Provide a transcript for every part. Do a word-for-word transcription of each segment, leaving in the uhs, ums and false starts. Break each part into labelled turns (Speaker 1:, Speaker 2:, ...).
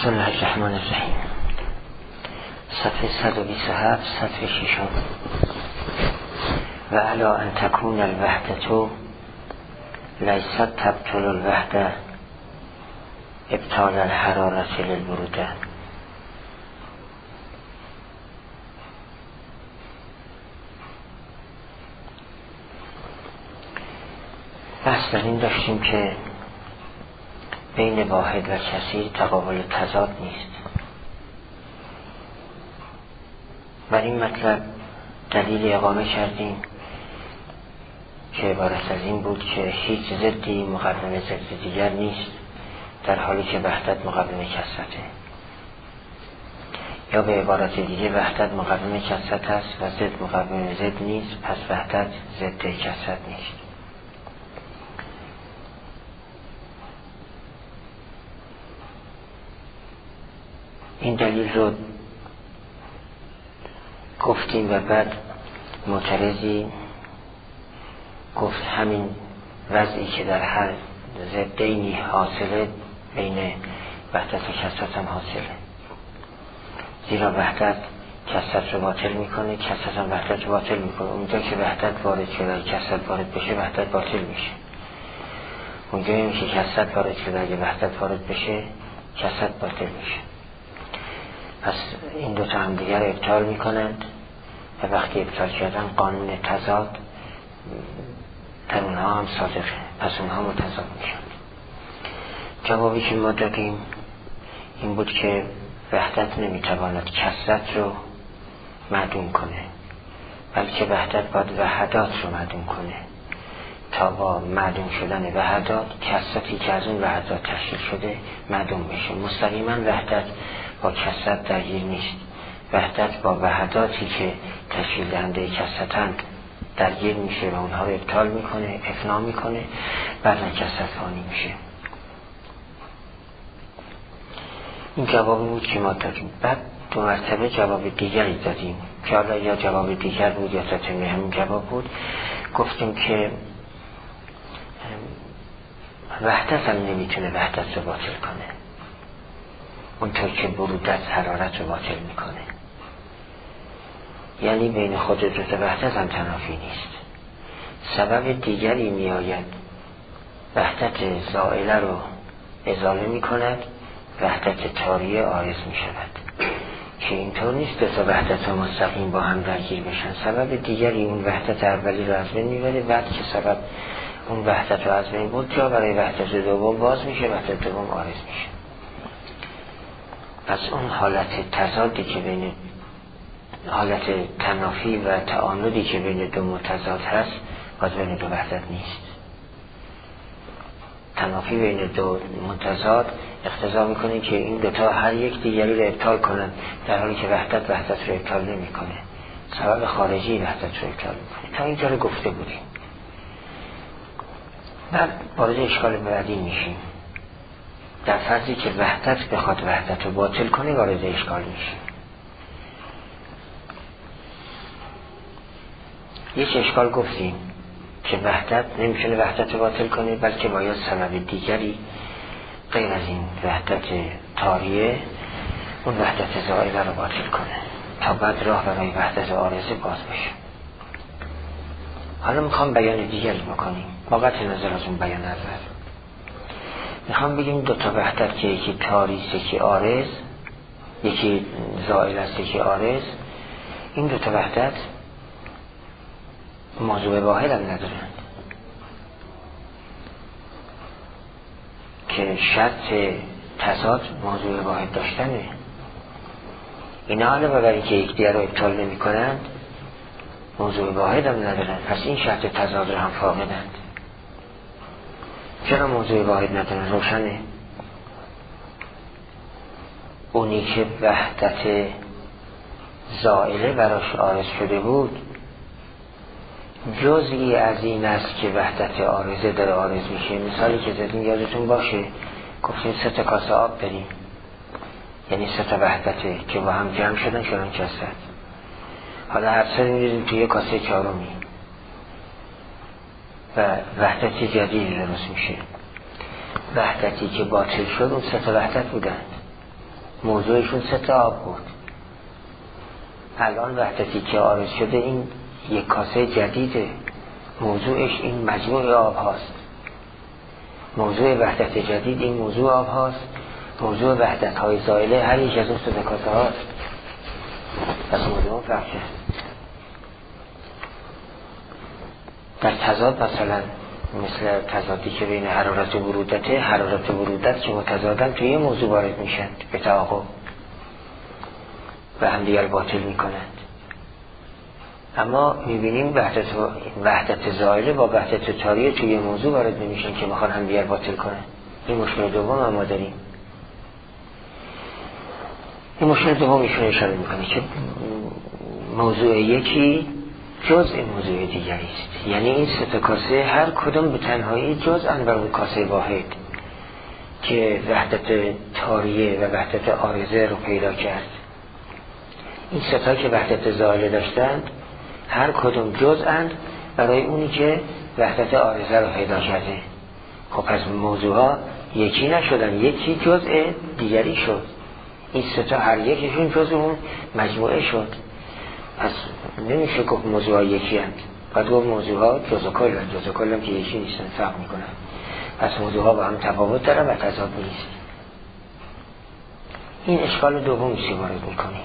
Speaker 1: بسم الله الرحمن الرحیم. صفحه صد و بیست و هفت، صفحه ششم. و علا ان تکون الوحدة لیست تبطل الوحده ابطال الحرارة للبروده. بحث در این داشتیم که بین واحد و کثیر تقابل تضاد نیست. بر این مطلب دلیل اقامه کردیم که عبارت از این بود که هیچ ضدی مقابل ضد دیگر نیست، در حالی که وحدت مقابل کثرته. یا به عبارت دیگه وحدت مقابل کثرت است و ضد مقابل ضد نیست، پس وحدت ضد کثرت نیست. این دلیل رو گفتیم و بعد معترضی گفت همین وضعی که در هر ضدینی حاصله بین وحدت و کثرت هم حاصله، زیرا وحدت کثرت رو باطل میکنه، کثرت هم وحدت رو باطل میکنه. اونجا که وحدت وارد شده و کثرت وارد بشه وحدت باطل میشه. اونجایی که کثرت وارد شده اگه وحدت وارد بشه کثرت باطل میشه. پس این دوتا هم دیگر ابطال میکنند و وقتی ابطال کردن قانون تضاد در اونها هم صادقه، پس اونها متضاد میشن. جوابی که ما دادیم این بود که وحدت نمیتواند کثرت رو معدوم کنه، بلکه وحدت باید وحدات رو معدوم کنه تا با معدوم شدن وحدات کثرتی که از اون وحدات تشکیل شده معدوم بشه. مستقیما وحدت با کثرت درگیر نیست، وحدت با وحداتی که تشکیل دهنده کثرتند درگیر میشه و اونها رو ابطال میکنه، افنا میکنه، بعد کثرت فانی میشه. این جوابی بود که ما دادیم. بعد دو مرتبه جواب دیگری دادیم که حالا یا جواب دیگر بود یا تطمیم همین جواب بود. گفتیم که وحدت هم نمیتونه وحدت رو باطل کنه، اونطور که برودت حرارت رو باطل میکنه. یعنی بین خود دو تا وحدت هم تنافی نیست. سبب دیگری میآید وحدت زائله رو ازاله میکند، وحدت طاریه عارض میشود که اینطور نیست دو تا وحدت ها مستقیم با هم درگیر بشن. سبب دیگری اون وحدت اولی رو از بین میبره، بعد که سبب اون وحدت رو از بین بود جا برای وحدت دوم باز میشه، وحدت دوم عارض میشه. پس اون حالت تضادی که بین حالت تنافی و تعاندی که بین دو متضاد هست باز بین دو وحدت نیست. تنافی بین دو متضاد اقتضا میکنه که این دوتا هر یک دیگری رو ابطال کنن، در حالی که وحدت وحدت رو ابطال نمیکنه، سبب خارجی وحدت رو ابطال میکنه. تا اینجا رو گفته بودیم. بعد وارد اشکال بعدی میشیم. در فرضی که وحدت بخواد وحدت رو باطل کنه وارد اشکال میشه. یک اشکال گفتیم که وحدت نمیتونه وحدت رو باطل کنه، بلکه باید سبب دیگری غیر از این وحدت طاریه اون وحدت زائله رو باطل کنه تا بعد راه برای وحدت عارضه باز بشه. حالا میخوام بیان دیگری بکنیم با قطع نظر از اون بیان اول. میخوام بگیم دو تا وحدت که یکی طاریه یکی عارض، یکی زائل است یکی عارض، این دو تا وحدت موضوع واحد هم ندارند که شرط تضاد موضوع واحد داشتنه. اینا علاوه بر اینکه یکدیگر رو ابطال نمی کنند موضوع واحد هم ندارند، پس این شرط تضاد رو هم فاقدند. چرا موضوع واحد ندارن؟ روشنه. اونی که وحدت زائله براش عارض شده بود جزئی از این است که وحدت عارضه داره عارض میشه. مثالی که زدیم یادتون باشه، گفتیم سه تا کاسه آب بریم، یعنی سه تا وحدته که با هم جمع شدن شدن کثرت. حالا هر سه می‌ریزیم توی کاسه چهارمی و وحدتی جدیدی درست میشه. وحدتی که باطل شد اون سه تا وحدت بودند. موضوعشون سه تا آب بود. الان وحدتی که عارض شده این یک کاسه جدیده، موضوعش این مجموع آب هاست. موضوع وحدت جدید این موضوع آب هاست. موضوع وحدت های زائله هر یک از اون سه کاسه هاست. پس موضوع اون فرق کرد. در تضاد مثلا مثل تضادی که بین حرارت و برودته، حرارت و برودت که متضادن توی یه موضوع وارد میشن به تعاقب و هم دیگر باطل میکنند. اما میبینیم وحدت وحدت زائله با وحدت تاریه توی موضوع وارد نمیشن که میخوان هم دیگر باطل کنن. این مشکل دوم هم ما داریم. این مشکل دوم ایشون اشاره میکنه که موضوع یکی جزء موضوع دیگری است. یعنی این سه تا کاسه هر کدوم به تنهایی جزء بر اون کاسه واحد که وحدت تاریه و وحدت عارضه رو پیدا کرد. این سه تا که وحدت زائله داشتند هر کدوم جزءاند برای اونی که وحدت عارضه رو پیدا کرده. خب پس موضوعها یکی نشدن، یکی جزء دیگری شد. این سه تا هر یکشون جزء اون مجموعه شد. پس نمیشه گفت موضوعها یکی هست. باید گفت موضوعها جزء کل هست. جزء کل هم که یکی نیستن، فرق میکنن. پس موضوعها با هم تفاوت دارن و تضاد نیست. این اشکال دوم سی وارد میکنیم.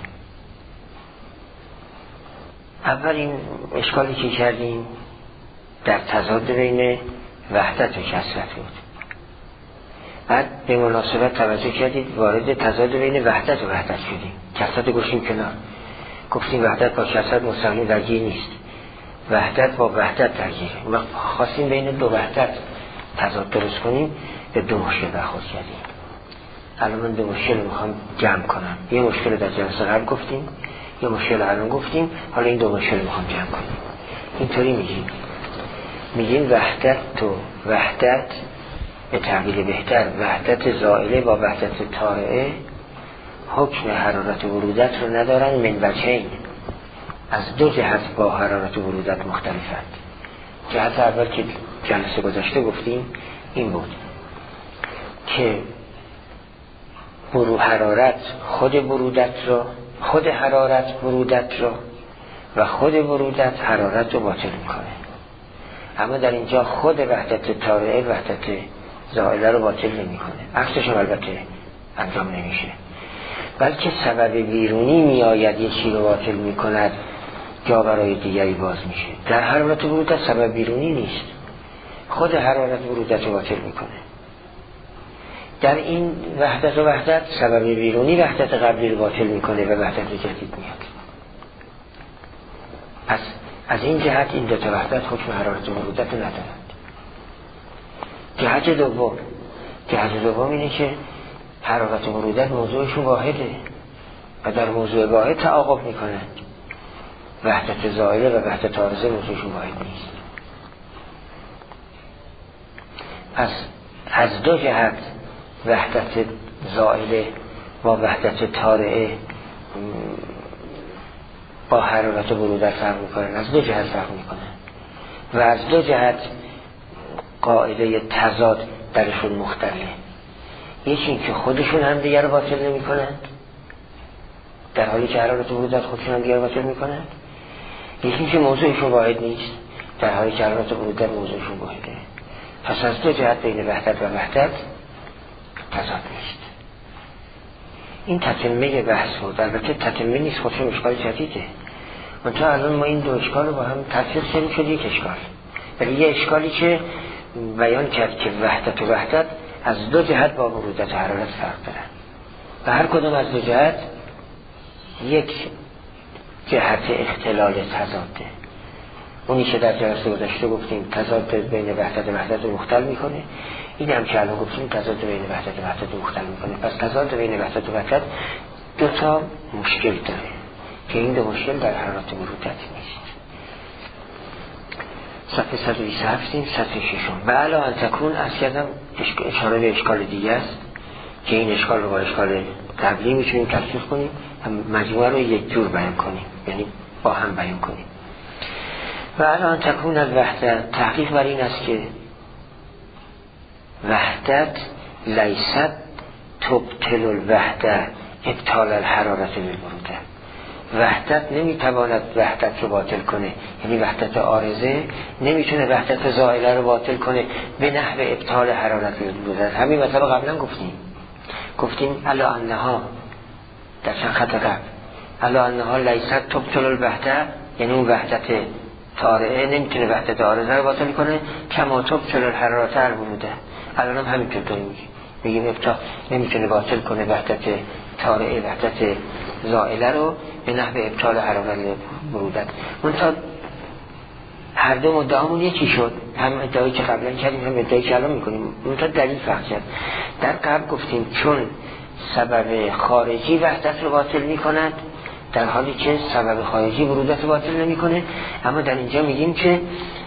Speaker 1: اولین اشکالی که کردیم در تضاد بین وحدت و کثرت بود. بعد به مناسبت توجه کردید وارد تضاد بین وحدت و وحدت شدیم. کثرت گوشیم کنار، گفتیم وحدت با کثرت مستقیم درگیر نیست، وحدت با وحدت درگیره. و خواستیم بین دو وحدت تضاد درست کنیم، به دو مشکل برخورد کردیم. الان من دو مشکل میخوام جمع کنم. یه مشکل در جلسه قبل گفتیم، یه مشکل الان گفتیم، حالا این دو مشکل میخوام جمع کنیم. اینطوری میگیم میگیم وحدت و وحدت، به تعبیر بهتر وحدت زائله با وحدت طارئه حکم حرارت و برودت رو ندارن من وجهین، از دو جهت با حرارت و برودت مختلفند. جهت اول که جلسه گذشته گفتیم این بود که برو حرارت خود برودت رو، خود حرارت برودت رو و خود برودت حرارت رو باطل میکنه. اما در اینجا خود وحدت طارئه وحدت زائله رو باطل نمیکنه. عکسش هم البته انجام نمیشه، بلکه سبب بیرونی میآید یکی رو باطل میکند، جا برای دیگری باز میشه. در حرارت برودت سبب بیرونی نیست، خود حرارت برودت رو باطل میکنه. در این وحدت و وحدت سبب بیرونی وحدت قبلی رو باطل میکنه و وحدت جدید میاد. پس از این جهت این دو تا وحدت حکم حرارت و برودت رو ندارند. جهت دوم جهت دوم اینه که حرارت و برودت موضوعشون واحده و در موضوع واحد تعاقب میکنند. وحدت زائله و وحدت عارضه موضوعشون واحد نیست. پس از دو جهت وحدت زائله با وحدت طارئه با حرارت و برودت فرق میکنن، از دو جهت فرق میکنن و از دو جهت قاعده تضاد درشون مختلفه. یکی این که خودشون هم دیگر رو باطل نمی کنند در حالی که حرارت و برودت خودشون هم دیگر رو باطل می کنند. یکی این که موضوعشون واحد نیست در حالی که حرارت و برودت موضوعشون واحده. پس از دو جهت بین وحدت و وحدت تضاد نیست. این تتمه بحث بود. البته تتمه نیست، خودشون اشکال جدیده. منتها الان ما این دو اشکال رو با هم تفسیر کردیم شد یک اشکال. ولی یه اشکالی که بیان کرد که وحدت و وحدت از دو جهت با برودت و حرارت فرق دارن و هر کدوم از دو جهت یک جهت اختلال تضاده. اونی که در جلسه گذشته گفتیم تضاد بین وحدت و وحدت رو مختل میکنه، این هم که الان گفتیم تضاد بین وحدت و وحدت رو مختل میکنه. پس تضاد بین وحدت و وحدت دو تا مشکل داره که این دو مشکل در حرارت و برودت نیست. صفحه صد و بیست و هفت صفحه ششم. و علا ان تکون از کردم اشاره به اشکال دیگه است که این اشکال رو با اشکال قبلی میتونیم تفسیر کنیم، مجموعه رو یک جور بیان کنیم، یعنی با هم بیان کنیم. و علا ان تکون از وحدت، تحقیق بر این است که وحدت لیست تبطل الوحدت ابطال الحرارت بالبروده. وحدت نمیتواند وحدت رو باطل کنه، یعنی وحدت عارضه نمیتونه وحدت زائله رو باطل کنه به نحو ابطال حرارت بالبروده. همین مطلب قبلا گفتیم گفتیم الا انها در چند خط قبل الا انها لیست تبطل الوحده، یعنی اون وحدت طارئه نمیتونه وحدت عارضه رو باطل کنه کما تبطل الحرارت بالبروده. الان هم همینطور داریم میگیم میگیم ابطال نمیتونه باطل کنه وحدت طارئه وحدت زائله رو به نحو ابطال حرارت برودت. منتها هر دو مدعامون یکی شد، هم ادعایی که قبلا کردیم هم ادعایی که الان میکنیم، منتها دلیل فرق کرد. در قبل گفتیم چون سبب خارجی وحدت رو باطل میکند در حالی که سبب خارجی برودت رو باطل نمیکنه، اما در اینجا میگیم که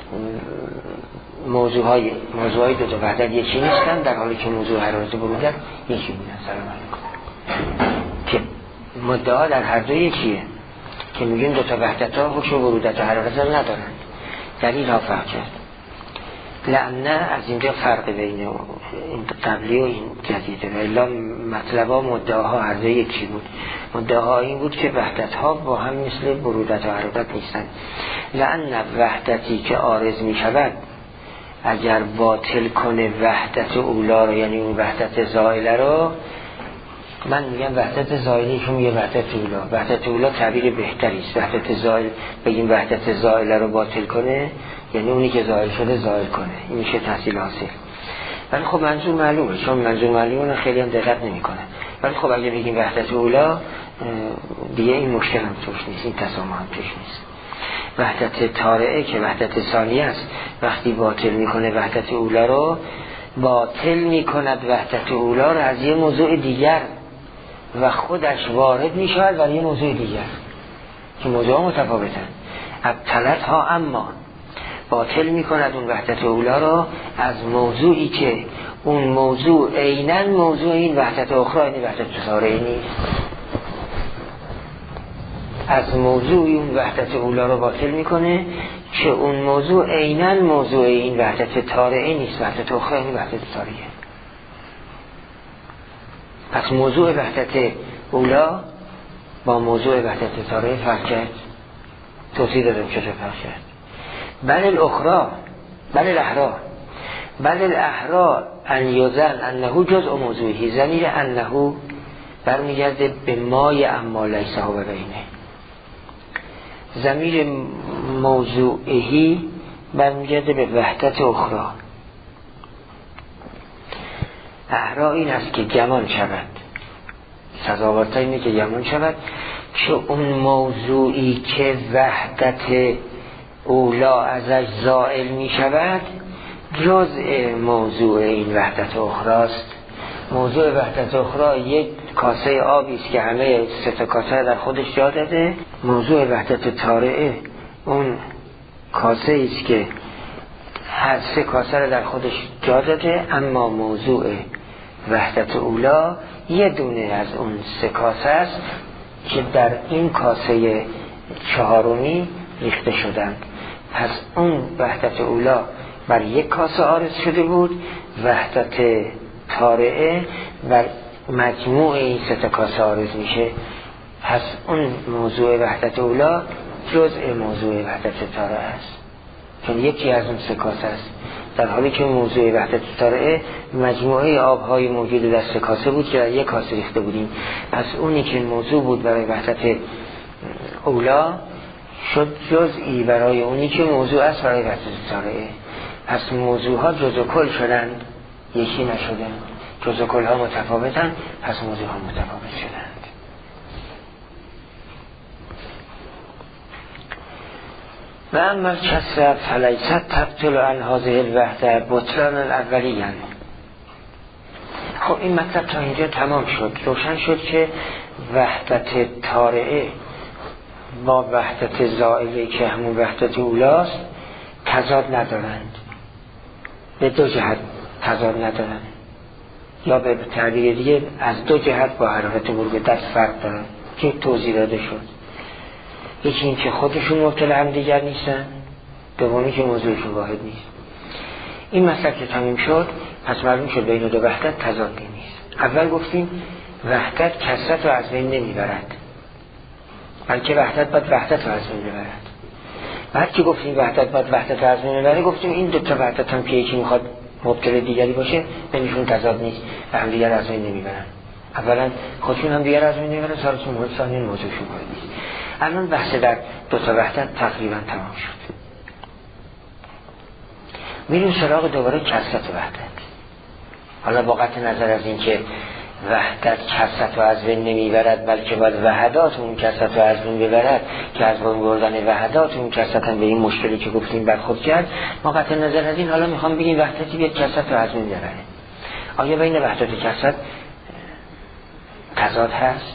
Speaker 1: موضوعهای موضوعهای دو تا وحدت یکی نیستن در حالی که موضوع حرارت برودت یکی بودن. سلام علیکم. که مدعا در هر دو یکیه که میگیم دو تا وحدت ها حکم برودت و حرارت ها ندارن. دلیل ها فرق کرد. لعنه از اینجا فرق بین این قبلی و این جدیده و الا مطلبا مدعاها هر دو یکی بود. مدعاها این بود که وحدت ها با هم مثل برودت و حرارت نیستن. لعنه وحدتی که عارض می شود اگر باطل کنه وحدت اولا رو، یعنی اون وحدت زائله رو، من میگم وحدت زائله که میگه وحدت اولا، وحدت اولا تعبیر بهتری است. وحدت زائل بگیم وحدت زائله رو باطل کنه یعنی اونی که زائل شده زائل کنه، این میشه تحصیل حاصل. ولی خب منظور معلومه، چون منظور معلومه خیلی هم دقت نمیکنه. ولی خب اگه بگیم وحدت اولا دیگه این مشکل هم توش نیست، این تسامح هم توش نیست. وحدت طارئه که وحدت ثانیه است، وقتی باطل میکنه وحدت اولا رو، باطل میکند وحدت اولا رو از یه موضوع دیگر و خودش وارد میشود ولی یه موضوع دیگر که موضوع متفاوتن. ابطلت ها اما باطل میکند اون وحدت اولا رو از موضوعی که اون موضوع عیناً موضوع این وحدت اخرى، این وحدت طارئه نیست. از موضوع اون وحدت اولا رو باطل میکنه که اون موضوع عیناً موضوع این وحدت طارئه نیست، وحدت اخرى این وحدت طارئه. پس موضوع وحدت اولا با موضوع وحدت طارئه فرق کرد. توضیح دادم چطور فرق کرد. بل الاخرى بل الاحرا بل الاحرا ان یزن انه جزء موضوعی. ضمیر انه برمیگرده به مای اما لیس هو بینه. ضمیر موضوعی برمیگرده به وحدت اخرى. احرا این است که گمان شود، سزاوارتر اینه که گمان شود که اون موضوعی که وحدت اولا ازش زائل می شود جزء موضوع این وحدت اخراست. موضوع وحدت اخرى یک کاسه آبی است که همه سه تا کاسه در خودش جا داده. موضوع وحدت طارئه اون کاسه است که هر سه کاسه را در خودش جا داده، اما موضوع وحدت اولا یه دونه از اون سه کاسه است که در این کاسه چهارمی ریخته شدند. پس اون وحدت اولا بر یک کاسه عارض شده بود، وحدت طارئه بر مجموع این سه تا کاسه عارض میشه. پس اون موضوع وحدت اولا جزء موضوع وحدت طارئه است، چون یکی از اون سه کاسه است، در حالی که موضوع وحدت طارئه مجموعه آبهای موجود در سه کاسه بود که در یک کاسه ریخته بودیم. پس اونی که موضوع بود برای وحدت اولا شد جزئی برای اونی که موضوع است برای وحدت طارئه. پس موضوع ها جزء کل شدند، یکی نشدند. جزء کل ها متفاوتند، پس موضوع ها متفاوت شدند. و اما کسر فلیست تبطل عن هذه الوحده بطلان الاولیان. خب این مطلب تا اینجا تمام شد. روشن شد که وحدت طارئه با وحدت زائله که همون وحدت اولاست تضاد ندارند، به دو جهت تضاد ندارند، یا به تعبیر دیگه از دو جهت با حرارت برودت فرق دارند که توضیح داده شد. یکی این که خودشون مبطل هم دیگر نیستن، دومی که موضوعشون واحد نیست. این مسئله که تمیم شد، پس معلوم شد بین دو وحدت تضادی نیست. اول گفتیم وحدت کثرت رو از بین نمیبرد، بلکه وحدت باید وحدت رو از بین ببرد. بعد که گفتیم وحدت باید وحدت رو از بین ببره، گفتیم این دوتا وحدت هم که یکی میخواد مبطل دیگری باشه بینشون تضاد نیست و هم دیگر از بین نمیبرن. اولا خودشون هم دیگر از بین نمیبرن، ثالثاً مورد ثانیاً موضوعشون مهم نیست. الان بحث در دوتا وحدت تقریبا تمام شد. میریم سراغ دوباره کثرت وحدت. حالا با قطع نظر از این که وحدت کثرت رو از بین نمیبرد، بلکه باید وحدات اون کثرت رو از بین ببرد، که از بین بردن وحدات اون کثرت هم به این مشکلی که گفتیم برخورد کرد. ما قطع نظر از این حالا میخوام بگیم وحدتی بیاد کثرت رو از بین ببره. آیا بین وحدت و کثرت تضاد هست؟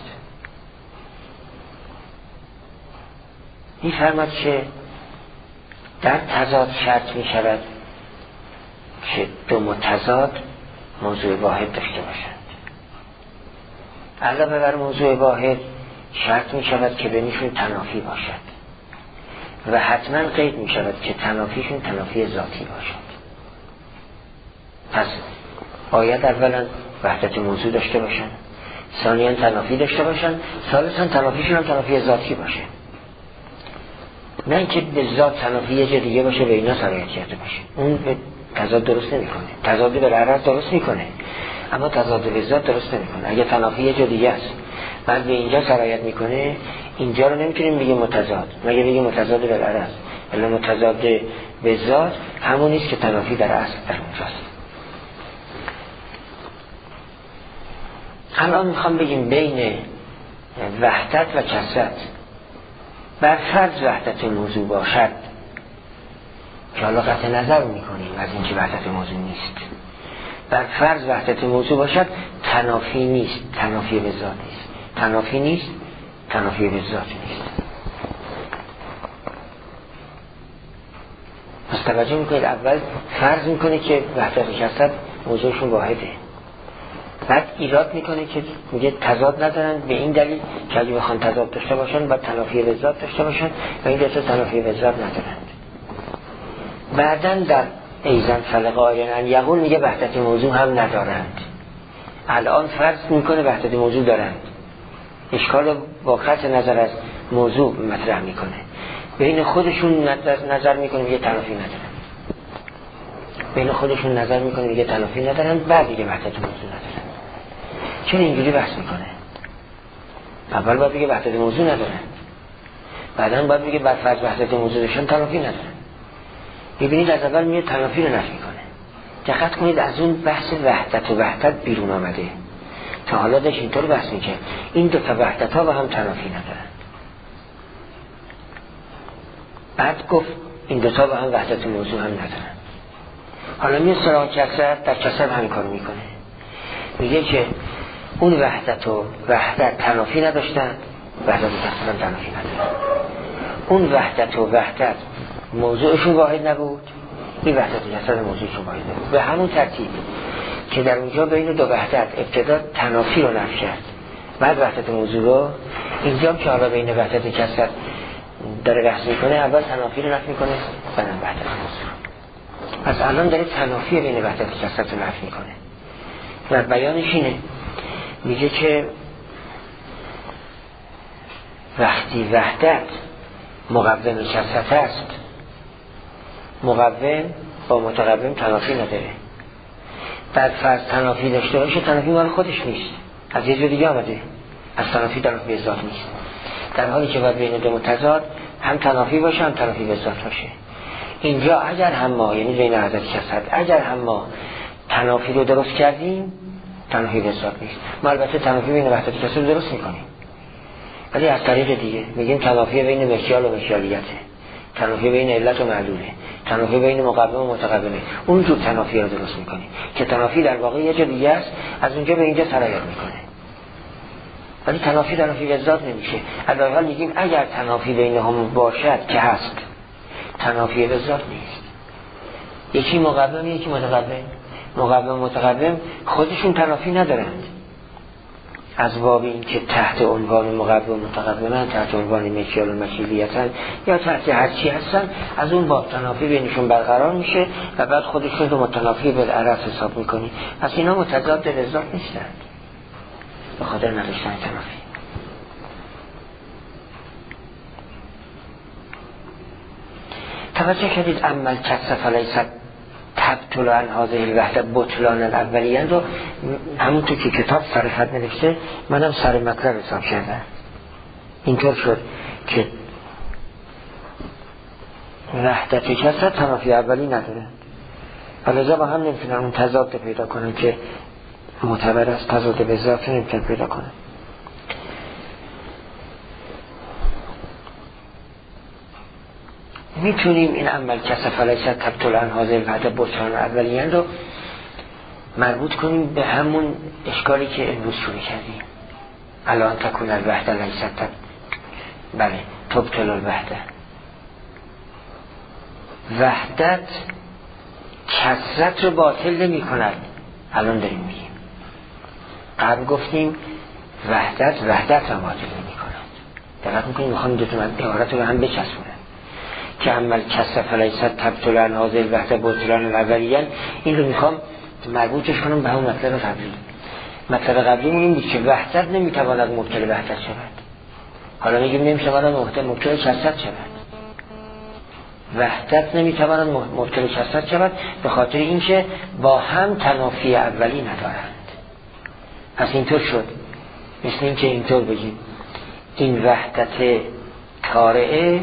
Speaker 1: میفرماد که در تضاد شرط میشود که دو متضاد موضوع واحد داشته باشند. علاوه بر موضوع واحد شرط می شود که بینشون تنافی باشد و حتما قید می شود که تنافیشون تنافی ذاتی باشد. پس باید اولا وحدت موضوع داشته باشند، ثانیاً تنافی داشته باشند، ثالثاً تنافیشون هم تنافی ذاتی باشه. نه اینکه به ذات تنافی یه جا دیگه باشه به اینا سرایت کرده باشه، اون به تضاد درست نمی کنه. تضاد به عرض درست می کنه اما تضاد به ذات درست نمی کنه. اگه تنافی یه جا دیگه است بعد به اینجا سرایت میکنه، اینجا رو نمیتونیم بگیم متضاد، مگه بگیم متضاد به عرض، الا متضاد به ذات همون نیست که تنافی در اصل در اونجاست. الان میخوام بگیم بین وحدت و کثرت بر فرض وحدت موضوع باشد که حالا قطع نظر میکنیم از اینکه وحدت موضوع نیست، بر فرض وحدت موضوع باشد تنافی نیست، تنافی به ذات نیست، تنافی نیست، تنافی به ذات نیست. پس توجه میکنید اول فرض میکنه که وحدت و کثرت موضوعشون واحده، بعد ایراد میکنه که میگه تضاد ندارن به این دلیل که اگه بخوان تضاد داشته باشن باید تنافی به ذات داشته باشن و این دوتا تنافی به ذات ندارند. بعدن در ایزن فلق آیرن یقول میگه وحدت موضوع هم ندارند. الان فرض میکنه وحدت موضوع دارند، اشکال با قطع نظر از موضوع مطرح میکنه، بین خودشون نظر میکنه میگه تنافی ندارند، بین خودشون نظر میکنه میگه تنافی ندارند، بعد میگه وحدت موضوع ندارند. چون اینجوری بحث میکنه؟ اول باید بگه وحدت موضوع ندارند، بعدن باید بگه بعد فرض وحدت موضوع داشتن تنافی ندارند. ببینید از اول میاد تنافی رو نفی کنه. دقت کنید از اون بحث وحدت و وحدت بیرون آمده. تا حالا داشت اینطور بحث میکرد این دو تا وحدت ها با هم تنافی ندارند، بعد گفت این دو تا با هم وحدت موضوع هم ندارند. حالا میاد سراغ کثرت، در کثرت همین کارو میکنه، میگه که اون وحدت و وحدت تنافی نداشتند، وحدت و کثرت هم تنافی ندارند. اون وحدت و وحدت موضوعشون واحد نبود، این وحدت و کثرت موضوعشون واحد نبود. به همون ترتیب که در اونجا بین دو وحدت ابتدا تنافی رو نفی کرد بعد وحدت موضوع رو، اینجا که حالا بین وحدت و کثرت داره بحث میکنه اول تنافی رو نفی میکنه بعد وحدت موضوع. پس الان داره تنافی بین وحدت و کثرت رو نفی میکنه و بیانش اینه، میگه که وقتی وحدت مقوم کثرت است، مقوم با متقوم تنافی نداره. در فرض تنافی داشته باشه تنافی مال خودش نیست، از یه جور دیگه آمده، از تنافی تنافی به ذات نیست. در حالی که باید بین دو متضاد هم تنافی باشه هم تنافی به ذات باشه. اینجا اگر هم ما یعنی بین وحدت کثرت اگر هم ما تنافی رو درست کردیم تنافی به ذات نیست. ما البته تنافی بین وحدت کثرت رو درست میکنیم ولی از طریق دیگه میگیم تنافی بین مکیال و مکیالیته، تنافی بین علت و معلوله، تنافی بین مقوم و متقومه، اونجور تنافی رو درست میکنیم که تنافی در واقع یه جا دیگه است، از اونجا به اینجا سرایت میکنه ولی تنافی تنافی به ذات نمیشه. از در حال میگیم اگر تنافی بین هم باشد که هست تنافی به ذات نیست. یکی مقوم یکی متقوم، مقوم و متقوم خودشون تنافی ندارند، از باب این که تحت عنوان مقوم متقومن، تحت عنوان مکیال و مکیلیتن یا تحت هرچی هستن، از اون باب تنافی بینشون برقرار میشه و بعد خودشون رو متنافی بالعرض حساب میکنی. پس اینا متضاد به ذات نیستند. خاطر نداشتن تنافی. توجه کردید عمل کسر فلیست تبطل عن هذه الوحده بطلان الاولیین رو همونطور که کتاب سر خط نوشته منم سر مطلب حساب کردم. اینطور شد که وحدت کسر تنافی اولی نداره، ولذا با هم نمیتونن اون تضاد پیدا کنن که معتبر است. تضاد به اضافه نمیتونن پیدا کنن. میتونیم این عمل کسر فلیست تبطل عن هذه الوحده بطلان الاولیین رو مربوط کنیم به همون اشکالی که امروز شروع کردیم. الان تکون الوحده لیست تب... بله تبطل الوحده. وحدت کثرت رو باطل نمی کند. الان داریم میگیم، قبل گفتیم وحدت وحدت رو باطل نمی کند. دقت میکنیم میخوام دو تا عبارت رو به هم بچسبونم که عمل کسر فلیست تبطل عن هذه الوحده بطلان الاولیین. این رو میخوام مربوطش کنم به همون مطلب قبلی. مطلب قبلیمون این بود که وحدت نمیتواند مبطل وحدت شود. حالا میگیم نمیتواند مبطل کثرت شود. وحدت نمیتواند مبطل کثرت شود به خاطر اینکه با هم تنافی اولی ندارند. پس اینطور شد، مثل اینکه اینطور بگیم این وحدت طارئه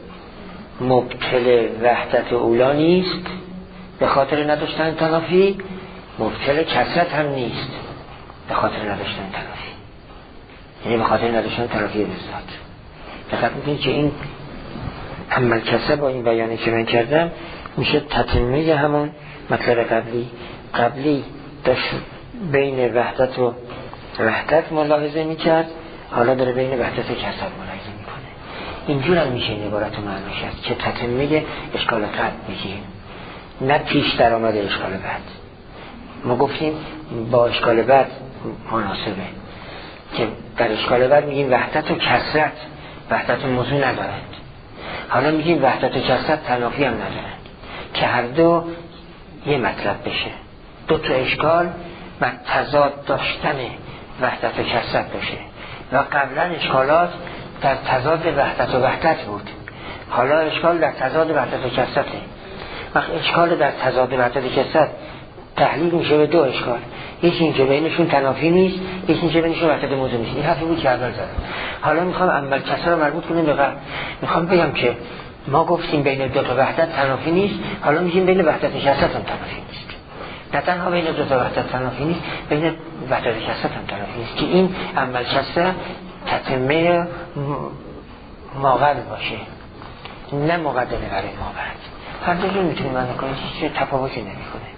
Speaker 1: مبطل وحدت اولا نیست به خاطر نداشتن تنافی، مبطل کثرت هم نیست به خاطر نداشتن تنافی، یعنی به خاطر نداشتن تنافی بذات. دقت میکنید که این عمل کسر با این بیانی که من کردم میشه تتمه همون مطلب قبلی. قبلی داشت بین وحدت و وحدت ملاحظه میکرد، حالا داره بین وحدت و کسر ملاحظه میکنه. اینجور هم میشه این عبارت رو معنیش هست که تتمه اشکال قبل بگیم، نه پیش در آمده اشکال بعد. ما گفتیم با اشکال بعد مناسبه که در اشکال بعد میگیم وحدت و کسرت وحدت و موضوع ندارد. حالا میگیم وحدت و کثرت تنافی هم ندارند که هر دو یه مطلب بشه. دو تا اشکال و تضاد داشتن وحدت و کثرت باشه و قبلا اشکالات در تضاد وحدت و وحدت بود، حالا اشکال در تضاد وحدت و کثرته. وقت اشکال در تضاد وحدت و کثرت تحلیل میشه به دو اشکال، یکی اینکه بینشون تنافی نیست، یکی اینکه بینشون وحدت موضوع نیست. این حرفی بود که اول زدم. حالا میخوام عمل کسر رو مربوط کنیم به قبل. میخوام بگم که ما گفتیم بین دو تا وحدت تنافی نیست، حالا میگیم بین وحدت و کثرت هم تنافی نیست. نه تنها بین دو تا وحدت تنافی نیست، بین وحدت و کثرت هم تنافی نیست که این عمل کسر تتمه ماقبل باشه، نه مقدمه برای ماقبل. هر دو رو میتونیم معنی کنیم، هیچ تفاوتی نمیکنه.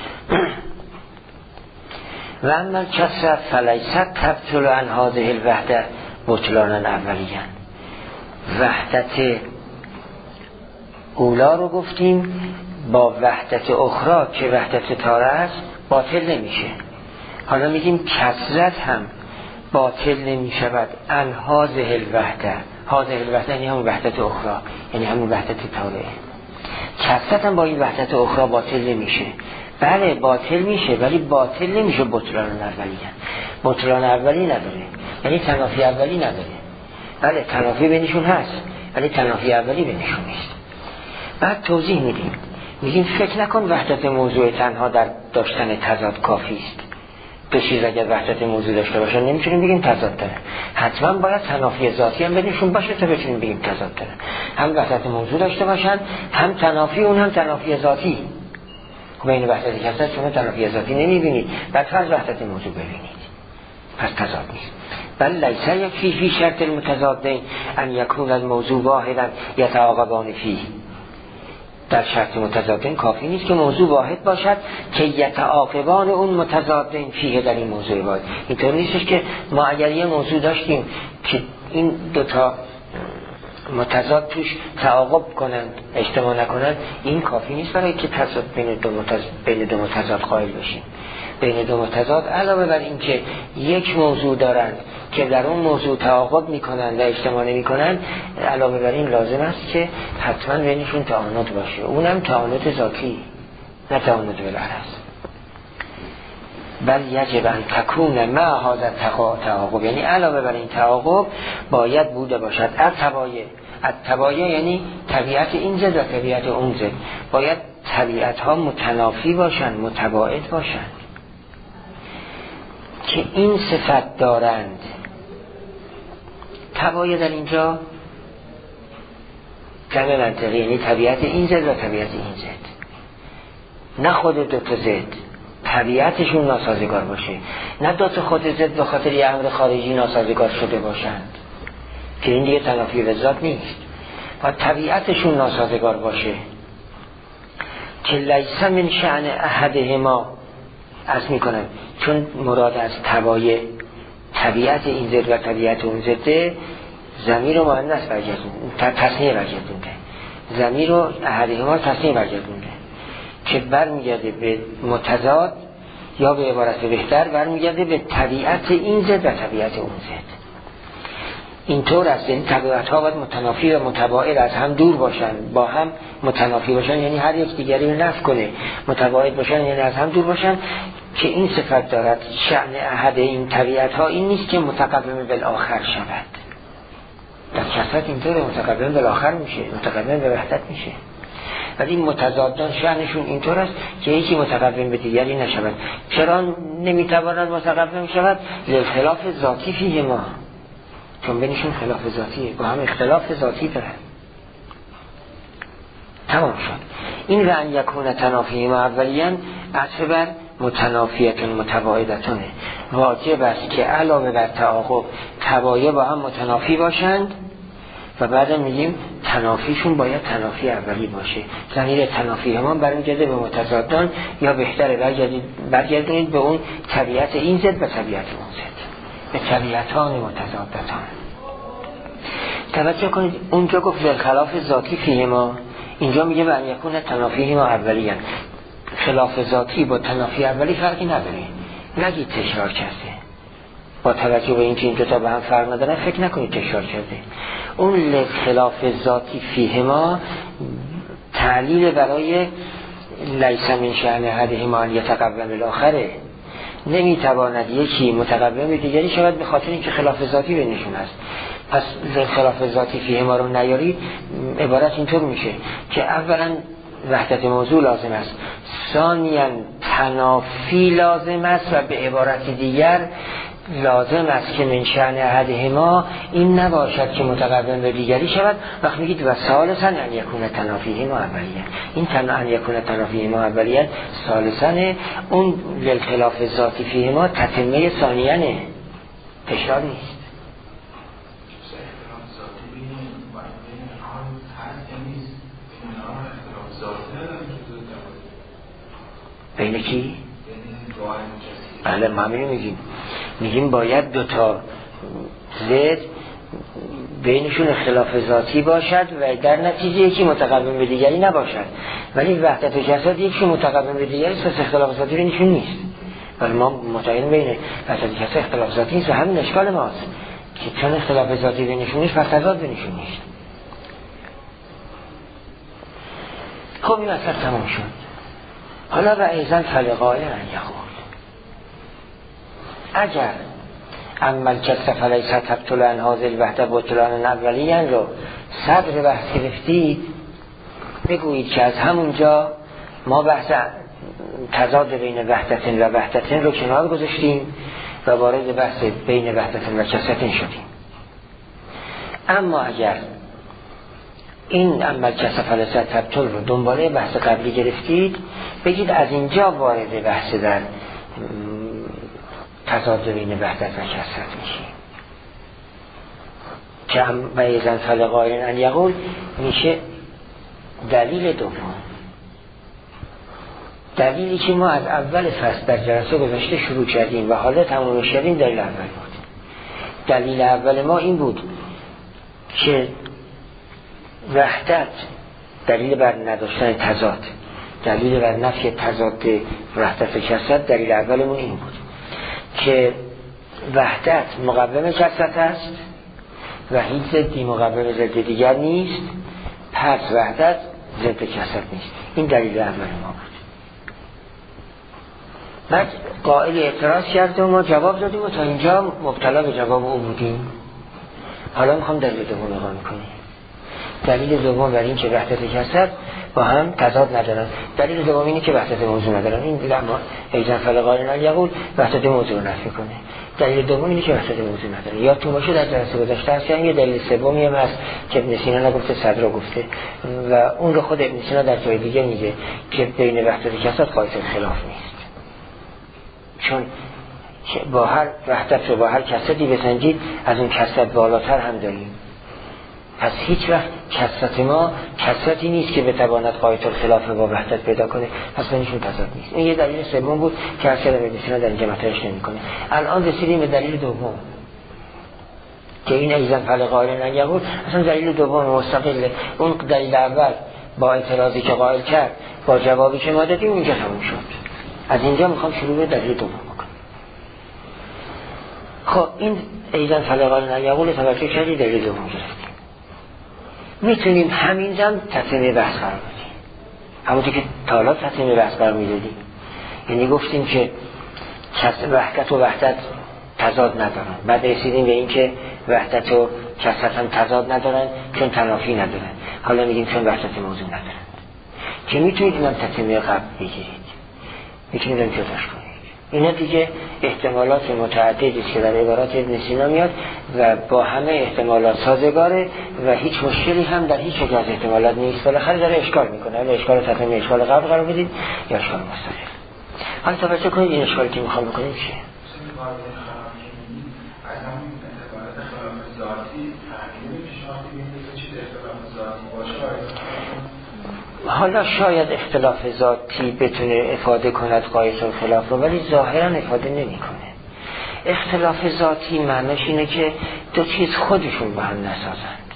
Speaker 1: و اما کسر فلیست تبطل عن هذه الوحده بطلانا اولیین. وحدت اولا رو گفتیم با وحدت اخرى که وحدت طاره است باطل نمیشه. حالا میگیم کسرت هم باطل نمیشود عن هذه الوحده. هذه الوحده یعنی همون وحدت اخرى، یعنی همون وحدت طاره. کسرت هم با این وحدت اخرى باطل نمیشه. بله باطل میشه، ولی باطل نمیشه بطلان اولی. بطلان اولی نداره، یعنی تنافی اولی نداره. بله تنافی بینشون هست، ولی تنافی اولی بینشون نیست. بعد توضیح میدیم، میگیم فکر نکن وحدت موضوع تنها در داشتن تضاد کافی است. دو چیز اگر وحدت موضوع داشته باشن نمیتونیم بگیم تضاد داره، حتما باید تنافی ذاتی هم بینشون باشه تا بتونیم بگیم تضاد داره. هم وحدت موضوع داشته باشن، هم تنافی اون هم تنافی ذاتی. بین وحدت کثرت شما تنافی ذاتی نمیبینید، بعد فرض وحدت موضوع ببینید، پس تضاد نیست. بل لیس یکفی فی شرط المتضادین ان یکون الموضوع واحدا یتعاقبان فیه. در شرط متضادین کافی نیست که موضوع واحد باشد که یتعاقبان اون متضادین فیه در این موضوع واحد. اینطور نیستش که ما اگر یه موضوع داشتیم که این دوتا متضاد توش تعاقب کنند، اجتماع نکنند، این کافی نیست برای که تضاد بین دو متضاد بین دو متضاد قائل بشیم. بین دو متضاد علاوه بر این که یک موضوع دارند که در اون موضوع تعاقب میکنند و اجتماع نمیکنند، علاوه بر این لازم است که حتما بینشون تعانت باشه، اونم تعانت ذاتی نه تعانت بالعرض. بل یجب ان تکون مع هذا تعاقب، یعنی علاوه بر این تعاقب باید بوده باشد التبایع. التبایع یعنی طبیعت این ضد و طبیعت اون ضد، باید طبیعت ها متنافی باشند، متباعد باشند که این صفت دارند. تبایع در اینجا جمع منطقی، یعنی طبیعت این ضد و طبیعت این ضد، نه خود دو تا ضد طبیعتشون ناسازگار باشه، نه دو تا خود ضد به خاطر یه امر خارجی ناسازگار شده باشند که این دیگه تنافی به ذات نیست، و طبیعتشون ناسازگار باشه که لیس من شأن احدهما. عرض میکنم چون مراد از تبایع طبیعت این ضد و طبیعت اون ضده، ضمیر رو مؤنث برگردونده، تصنیه برگردونده، ضمیر رو احدهما تصنیه برگردونده که برمیگرده به متضاد، یا به عبارت بهتر برمیگرده به طبیعت این ضد و طبیعت اون ضد. اینطور است، یعنی طبیعت ها باید متنافی و متباعد از هم دور باشن، با هم متنافی باشن یعنی هر یک دیگری رو نفی کنه، متباعد باشن یعنی از هم دور باشن که این صفت دارد. شأن احد این طبیعت ها این نیست که متقدم بالآخر شود. در کثرت اینطوره، متقدم بالآخر میشه، متقدم به وحدت میشه، ولی متضادان شأنشون اینطور است که یکی متقدم به دیگری نشود. چرا نمیتواند متقدم شود؟ خلاف ذاتی فیه ما، چون بینشون خلاف ذاتیه، با هم اختلاف ذاتی دارن. تمام شد. این و ان یکون تنافی ما اولیاً عطف بر متنافیتون متباعدتونه. واجب است که علاوه بر تعاقب تبایع با هم متنافی باشند و بعد میگیم تنافیشون باید تنافی اولی باشه. ضمیر تنافی همان برمیگرده به متضادان، یا بهتره برگردونید به اون طبیعت این ضد و طبیعت اون ضد، به طبیعتان متضادتان. توجه کنید اونجا گفت خلاف ذاتی فیه ما، اینجا میگه بر یکون تنافی ما اولی هم. خلاف ذاتی با تنافی اولی فرقی نداره، نگید تکرار کرده. با توجه به این که این دو تا به هم فرق ندارن فکر نکنید تکرار کرده. اون خلاف ذاتی فیه ما تعلیل برای لیس من شأن احدهما ان یتقوم بالاخره. نمیتواند یکی متقوم به دیگری شود به خاطر اینکه خلاف ذاتی بینشون است. پس خلاف ذاتی فیه ما رو نیاری، عبارت اینطور میشه که اولا وحدت موضوع لازم است، ثانیاً تنافی لازم است، و به عبارت دیگر لازم است که من شأن احدهما این نباشد که متقدم به دیگری شود. وقت میگید و ثالثاً ان یکون تنافیه ما اولیه، این تن ان یکون تنافیه ما اولیه ثالثاً اون للخلاف ذاتی فیه ما تتمه ثانیانه، تکرار نیست. بین کی؟ بله ما میگیم میگیم باید دوتا زد بینشون اختلاف ذاتی باشد و در نتیجه یکی متقدم به دیگری نباشد، ولی وحدت جسد یکی متقدم به دیگری پس اختلاف ذاتی بینشون نیست. ولی ما متعین بین وحدت جسد اختلاف ذاتی نیست و همین اشکال ماست که چون اختلاف ذاتی بینشون نیست پس تضاد بینشون نیست. خب این اصلا تمام شد. حالا و ایزن فلقائل ان یقول اگر عمل کسر فلیست تبطل ان حاضر وحده بطلان اولیان رو صدر بحث گرفتید، بگویید که از همونجا ما بحث تضاد بین وحدتن و وحدتن رو کنار گذاشتیم و وارد بحث بین وحدتن و کسرتن شدیم. اما اگر این عمل کسر فلیست تبطل رو دنباله بحث قبلی گرفتید، بگید از اینجا وارد بحث در تضاد بین وحدت و کثرت میشه که هم بیزن فلقائل ان یقول میشه دلیل دوم. دلیلی که ما از اول فصل در جلسه گذشته شروع کردیم و حالا تمام شدیم دلیل اول بود. دلیل اول ما این بود که وحدت دلیل بر نداشتن تضاد، دلیل بر نفی تضاد وحدت و کثرت، دلیل اولمون این بود که وحدت مقوم کثرت است و هیچ ضدی مقوم ضد دیگر نیست، پس وحدت ضد کثرت نیست. این دلیل اول ما بود. بعد قائل اعتراض کرد و ما جواب دادیم و تا اینجا مبتلا به جواب او بودیم. حالا میخوام دلیل دوم نگاه کنیم. دلیل دوم برای این که وحدت کسر با هم تضاد ندارن. دلیل دوم اینه که وحدت موضوع ندارن. این لما ایزن فلقارن الیقول وحدت موضوع نفی کنه. دلیل دوم اینه که وحدت موضوع ندارن. یا تو باشه در جلسه گذشته هست یه دلیل سومی هم هست که ابن سینا نگفته، صدر گفته و اون رو خود ابن سینا در جای دیگه میگه که بین وحدت کسر قائل خلاف نیست. چون با هر وحدت رو با هر کسرتی بسنجید از اون کسرت بالاتر هم داریم. پس هیچ وقت کسرت ما کسرتی نیست که بتواند قایت الخلاف با وحدت پیدا کنه، پس بینشون تضاد نیست. این یه دلیل سوم بود که اصلا ابن سینا در اینجا مطرحش نمی‌کنه. الان رسیدیم به دلیل دوم که این ایزن فلقارن الیقول اصلا دلیل دوم مستقله. اون دلیل اول با اعتراضی که قائل کرد با جوابی که ما دادیم اینجا تموم شد. از اینجا میخوام شروع به دلیل دوم بکنم. خب این ایزن فلقارن الیقول توجه کردی دلیل دوم گرفتیم. میتونیم همین زم تطمیه بحث قرار بدیم، همونطور که تالا تطمیه بحث قرار میدادیم. یعنی گفتیم که وحدت و وحدت تضاد ندارن، بعد رسیدیم به این که وحدت و کسرت هم تضاد ندارن چون تنافی ندارن. حالا میگیم چون وحدت موضوع ندارن که میتونید اینم تطمیه قبل بگیرید، میتونید هم جداش کنید. اینا دیگه احتمالات متعددی که در عبارات ابن سینا میاد و با همه احتمالات سازگاره و هیچ مشکلی هم در هیچ یک از احتمالات نیست. بالاخره داره اشکال میکنه. اگه اشکال تطمیه اشکال قبل قرار بدید یا اشکال مستقل. حالا توجه کنید این اشکالی که میخوام بکنیم چیه؟ حالا شاید اختلاف ذاتی بتونه افاده کند قایت الخلاف رو، ولی ظاهرا افاده نمی کنه. اختلاف ذاتی معنیش اینه که دو چیز خودشون با هم نسازند.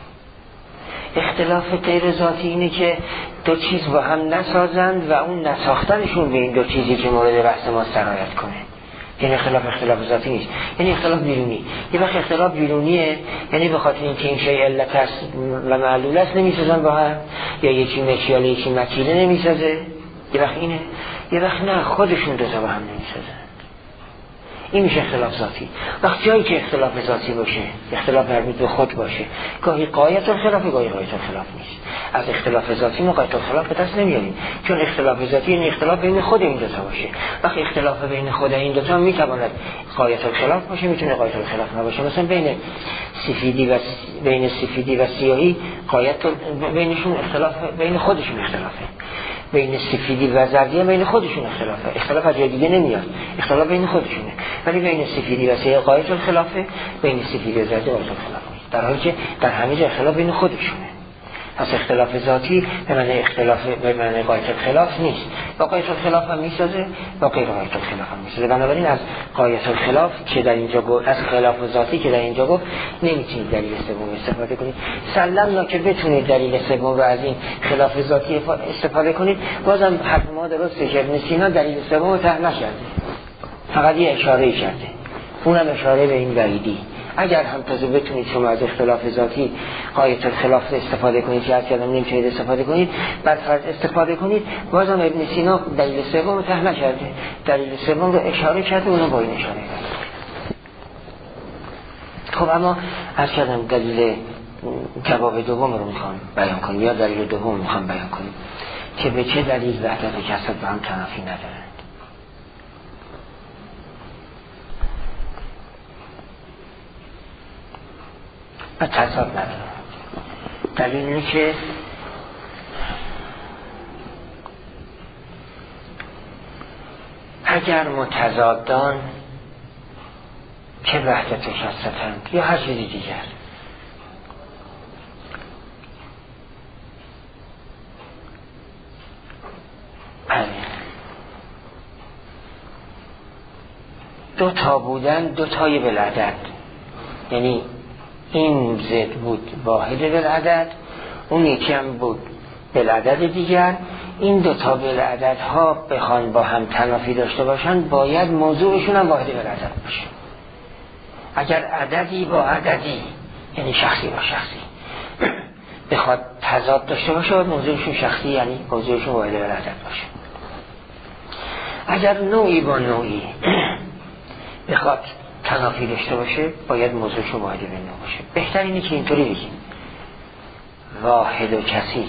Speaker 1: اختلاف غیر ذاتی اینه که دو چیز با هم نسازند و اون نساختنشون به این دو چیزی که مورد بحث ما سرایت کنه. یعنی اختلاف اختلاف ذاتی نیست، یعنی اختلاف بیرونی. یه وقت اختلاف بیرونیه یعنی به خاطر اینکه این شیء علت است و معلول است نمیسازن با هم، یا یکی مکیاله یکی مکیله نمیسازه. یه وقت اینه، یه وقت نه خودشون دو تا با هم نمیسازن. این میشه اختلاف ذاتی. وقتی جایی که اختلاف ذاتی باشه، اختلاف مربوط به خود باشه، گاهی قایت الخلاف گاهی قایت الخلاف نیست. از اختلاف ذاتی ما قایت الخلاف به دست نمیاریم، چون اختلاف ذاتی یعنی اختلاف بین خود این دو تا باشه. وقتی اختلاف بین خود این دو تا میتواند قایت الخلاف باشه، میتونه قایت الخلاف نباشه. مثلا بین سفیدی و بین سفیدی و سیاهی قایت بینشون اختلاف، بین خودشون اختلافه. بین سفیدی و زردی بین خودشون اختلافه. اختلاف از جای دیگه نمیاد، اختلاف بین خودشونه. ولی بین سفیدی و سیاه قایت الخلافه، بین سفیدی و زردی قایت الخلاف نیست، در حالی که در همه جا اختلاف بین خودشونه. پس اختلاف ذاتی به معنی اختلاف به معنی قایت الخلاف نیست. با قایت الخلاف هم میسازه، با غیر قایت الخلاف هم میسازه. بنابراین از قایت الخلاف که در اینجا گفت، از خلاف ذاتی که در اینجا گفت، نمیتونید دلیل سوم استفاده کنید. سلمنا که بتونید دلیل سوم رو از این خلاف ذاتی استفاده کنید، بازم حرف ما درسته که ابن سینا دلیل سوم رو طرح نکرده، فقط یه اشاره کرده. اونم اشاره به این بعیدی. اگر هم تازه بتونید شما از اختلاف ذاتی قایت الخلاف استفاده کنید که اصلا نمیتونید استفاده کنید، بعد فرض استفاده کنید، بازم ابن سینا دلیل سوم رو طرح نکرده، دلیل سوم رو اشاره کرده، اونم با این اشاره کرده. خب اما از کردم دلیل جواب دوم رو میخوام بیان کنیم، یا دلیل دوم میخوام بیان کنیم که به چه دلیل وحدت و کسرت با هم تنافی ندارن. و تضاد نداره. دلیل اینه که اگر متضادان که وحدت و کسرتند یا هر چیزی دیگر، دو تا بودن، دو تای بالعدد، یعنی این زد بود واحد بالعدد، اون یکی هم بود بالعدد دیگر. این دو تا بالعدد ها بخوان با هم تنافی داشته باشن، باید موضوعشون هم واحد بالعدد باشه. اگر عددی با عددی، یعنی شخصی با شخصی، بخواد تضاد داشته باشه، باید موضوعشون شخصی یعنی موضوعشون واحد بالعدد باشه. اگر نوعی با نوعی بخواد تنافی داشته باشه باید موضوعشون واحد بین نوع باشه. بهتر اینه که اینطوری بگیم واحد و کثیر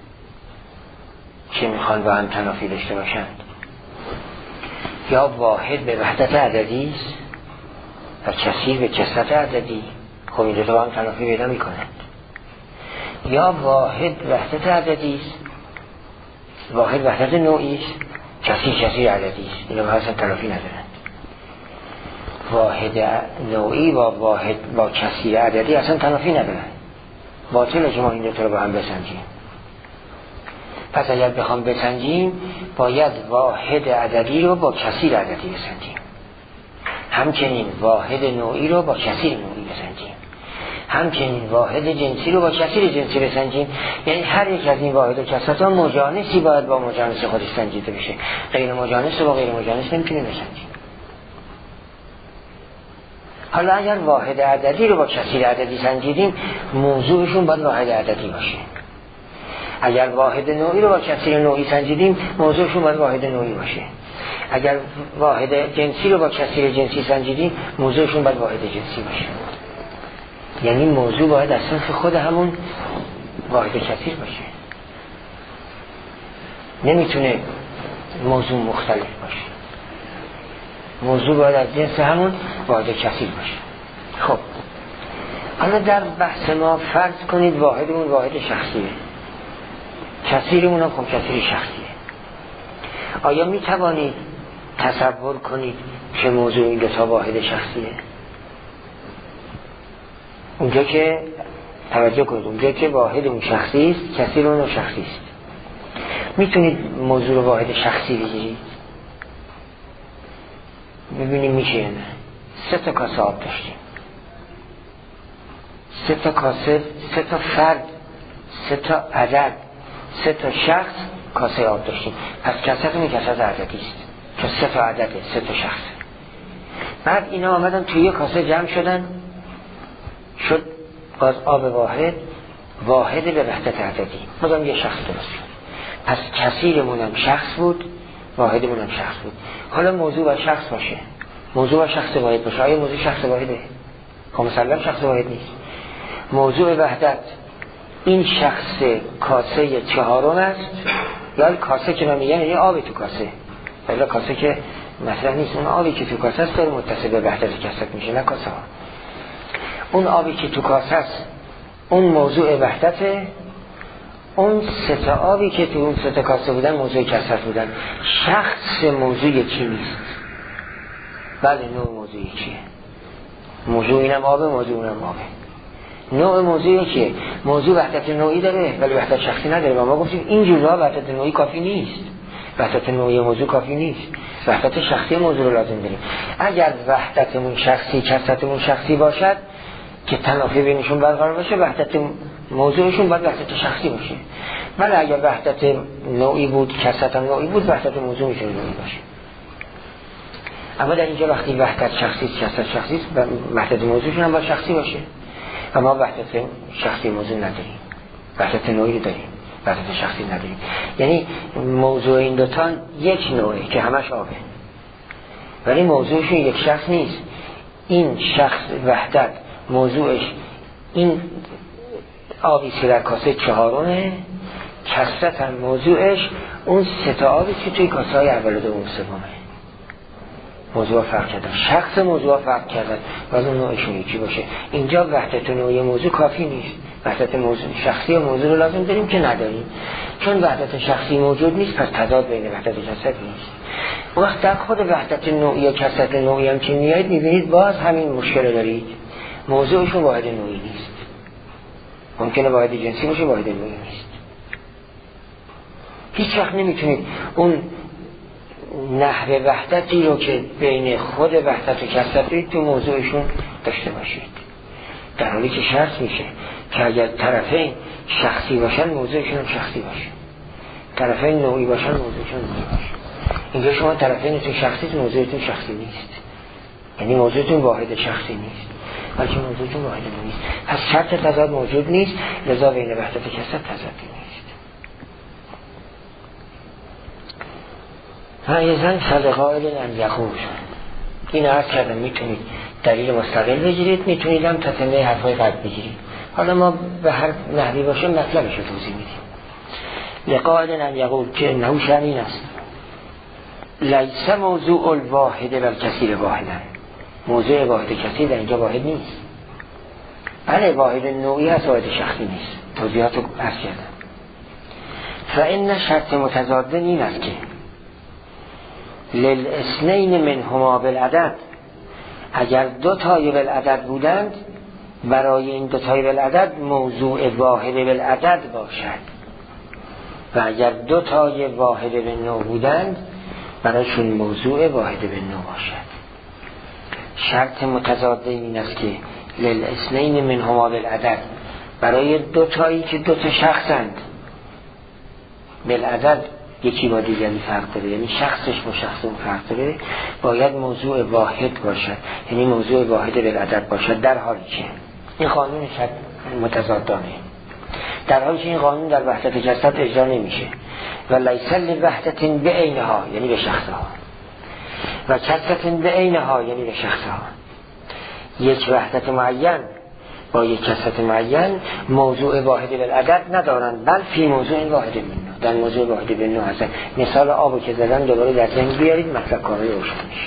Speaker 1: که میخوان با هم تنافی داشته باشند، یا واحد به وحدت عددی است و کثیر به کثرت عددی، خب این دو تا با هم تنافی پیدا میکنند. یا واحد وحدت عددی است، واحد وحدت نوعی است، کثیر کثیر عددی است، اینا با اصلا تنافی ندارند. واحد نوعی با واحد با کثیر عددی اصلا تنافی ندارند. باطله که ما این دو تا رو با هم بسنجیم. پس اگر بخوام بسنجیم باید واحد عددی رو با کثیر عددی بسنجیم، همچنین واحد نوعی رو با کثیر نوعی بسنجیم، همچنین واحد جنسی رو با کثیر جنسی بسنجیم. یعنی هر یک از این واحد و کثرت ها مجانسی باید با مجانس خودش سنجیده بشه، غیر مجانس رو با غیر مجانس نمیتونیم بسنجیم. حالا اگر واحد عددی رو با کثیر عددی سنجیدیم موضوعشون باید واحد عددی باشه. اگر واحد نوعی رو با کثیر نوعی سنجیدیم موضوعشون باید واحد نوعی باشه. اگر واحد جنسی رو با کثیر جنسی سنجیدیم موضوعشون باید واحد جنسی باشه. یعنی موضوع باید از صنف خود همون واحد کثیر باشه، نمیتونه موضوع مختلف باشه. موضوع باید از جنس همون واحد کثیر باشه. خب حالا در بحث ما فرض کنید واحدمون واحد شخصیه، کثیرمون هم خب کثیر شخصیه. آیا می توانید تصور کنید که موضوع این دو تا واحد شخصیه؟ اونجا که توجه کنید اونجا که واحد اون شخصی است کثیر اون شخصی است، میتونید موضوع رو واحد شخصی بگیرید؟ ببینیم میشه یا نه. سه تا کاسه آب داشتیم، سه تا کاسه، سه تا فرد، سه تا عدد، سه تا شخص کاسه آب داشتیم. پس کثرتون کثرت عددی است چون سه تا عدده، سه تا شخص. بعد اینا آمدن توی یک کاسه جمع شدن، شد باز آب واحد، واحد به وحدت عددی، بازم یه شخص درست شد. پس کثیرمون هم شخص بود، واحدمون هم شخص بود. حالا موضوع و شخص باشه، موضوع و شخص واحد باشه. آیا موضوع شخص واحده؟ خب مسلم شخص واحد نیست. موضوع وحدت این شخص کاسه چهارم است، یا کاسه که نمیگن یعنی آبی تو کاسه، ولی کاسه که مثلا نیست، اون آبی که تو کاسه است داره متصل به وحدت کثرت میشه، نه کاسه ها. اون آبی که تو کاسه است اون موضوع وحدته، اون سه تا آبی که تو اون سه تا کاسه بودن موضوع کثرت بودن. شخص موضوع یکی نیست، بله نوع موضوع یکیه. موضوع اینم آبه، موضوع اونم آبه. نوع موضوع یکیه. موضوع وحدت نوعی داره ولی وحدت شخصی نداره. و ما گفتیم این جورها وحدت نوعی کافی نیست، وحدت نوعی موضوع کافی نیست، وحدت شخصی موضوع رو لازم داریم. اگر وحدتمون شخصی، کثرتمون شخصی باشد که تنافی بینشون برقرار باشه، وحدت موضوعشون باید وحدت شخصی باشه. ولی اگر وحدت نوعی بود، کثرت نوعی بود، وحدت موضوع میشه نوعی باشه. اما در اینجا وقتی وحدت شخصی است، کثرت شخصی است، وحدت موضوعشون هم باید شخصی باشه. و ما وحدت شخصی موضوع نداریم، وحدت نوعی رو داریم، وحدت شخصی نداریم. یعنی موضوع این دوتا یک نوعه که همش آبه، ولی موضوعشون یک شخص نیست. این شخص وحدت موضوعش این آبی که در کاسه چهارمه، کثرت هم موضوعش اون سه تا آبی که توی کاسه های اول و دوم سومه. موضوع فرق کردن، شخص موضوع فرق کردن و از اون نوعشون یکی باشه. اینجا وحدت نوعی موضوع کافی نیست، وحدت موضوع شخصی و موضوع رو لازم داریم که نداریم. چون وحدت شخصی موجود نیست پس تضاد بین وحدت کثرت نیست. وقت در خود وحدت نوعی و کثرت نوعی هم که میایید میبینید باز همین مشکل دارید، موضوعشون واحد نوعی نیست. ممکنه واحد جنسی باشه، واحد نوعی نیست. هیچ وقت نمیتونید اون نحو وحدتی رو که بین خود وحدت و کثرت تو موضوعشون داشته باشید، در حالی که شرط میشه که اگر طرفین شخصی باشن موضوعشون هم شخصی باشه، طرفین نوعی باشن موضوعشون نوعی باشه. اینجا شما طرفینتون شخصی، موضوعتون شخصی نیست، یعنی موضوعتون واحد شخصی نیست بلکه موضوعتون واحد نوعی نیست. پس شرط تضاد موجود نیست، لذا بین وحدت و کثرت تضادی نیست. ایزن فلقائل ان یقول. این عرض کردم میتونید دلیل مستقل بگیرید، میتونید هم تتمه حرفای قبل بگیرید. حالا ما به هر نحوی باشه مطلبش رو توضیح میدیم. لقائل ان یقول که نوش این است لیس موضوع الواحد بل کثیر واحدن. موضوع واحد کثیر در اینجا واحد نیست. بله واحد نوعی هست، واحد شخصی نیست. توضیحات رو عرض کردم. فإن شرط متضاد این است که للاثنین منهما بالعدد، اگر دو تای بالعدد بودند برای این دو تای بالعدد موضوع واحد بالعدد باشد، و اگر دو تای واحد بالنوع بودند برایشون موضوع واحد بالنوع باشد. شرط متضاد این است که للاثنین منهما بالعدد، برای دو تایی که دو تا شخصند بالعدد یکی با دیگری فرق داره، یعنی شخصش با شخص اون فرق داره، باید موضوع واحد باشد، یعنی موضوع واحد بالعدد باشد. در حالی که این قانون شرط متضادانه، در حالی که این قانون در وحدت جسد اجرا نمیشه. و لیس لوحدت بعینها یعنی به شخصها، و کثرت بعینها یعنی به شخصها. یک وحدت معین با یک کثرت معین موضوع واحد بالعدد ندارند، بل فی موضوع واحد منه، در موضوع واحد منه هستن. مثال آبو که زدن دوباره در ذهن بیارید، مطلب کارای روشن میشه.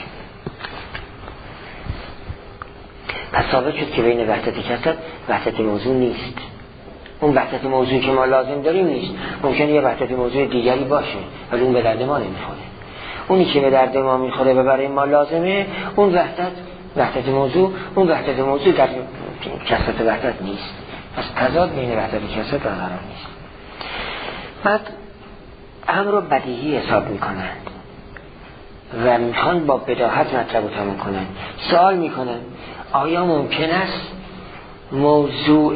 Speaker 1: پس ثابت شد که بین وحدت کثرت وحدت موضوع نیست. اون وحدت موضوعی که ما لازم داریم نیست. ممکنه یه وحدت موضوع دیگری باشه ولی اون به درد ما نمیخوره. اونی که به درد ما میخوره و برای ما لازمه، اون وحدت وحدت موضوع، اون وحدت موضوع در کثرت وحدت نیست. پس تضاد بین وحدت و کثرت برقرار نیست. بعد امر رو بدیهی حساب میکنند و میخوان با بداهت مطلب رو تمام کنند. سوال میکنند آیا ممکن است موضوع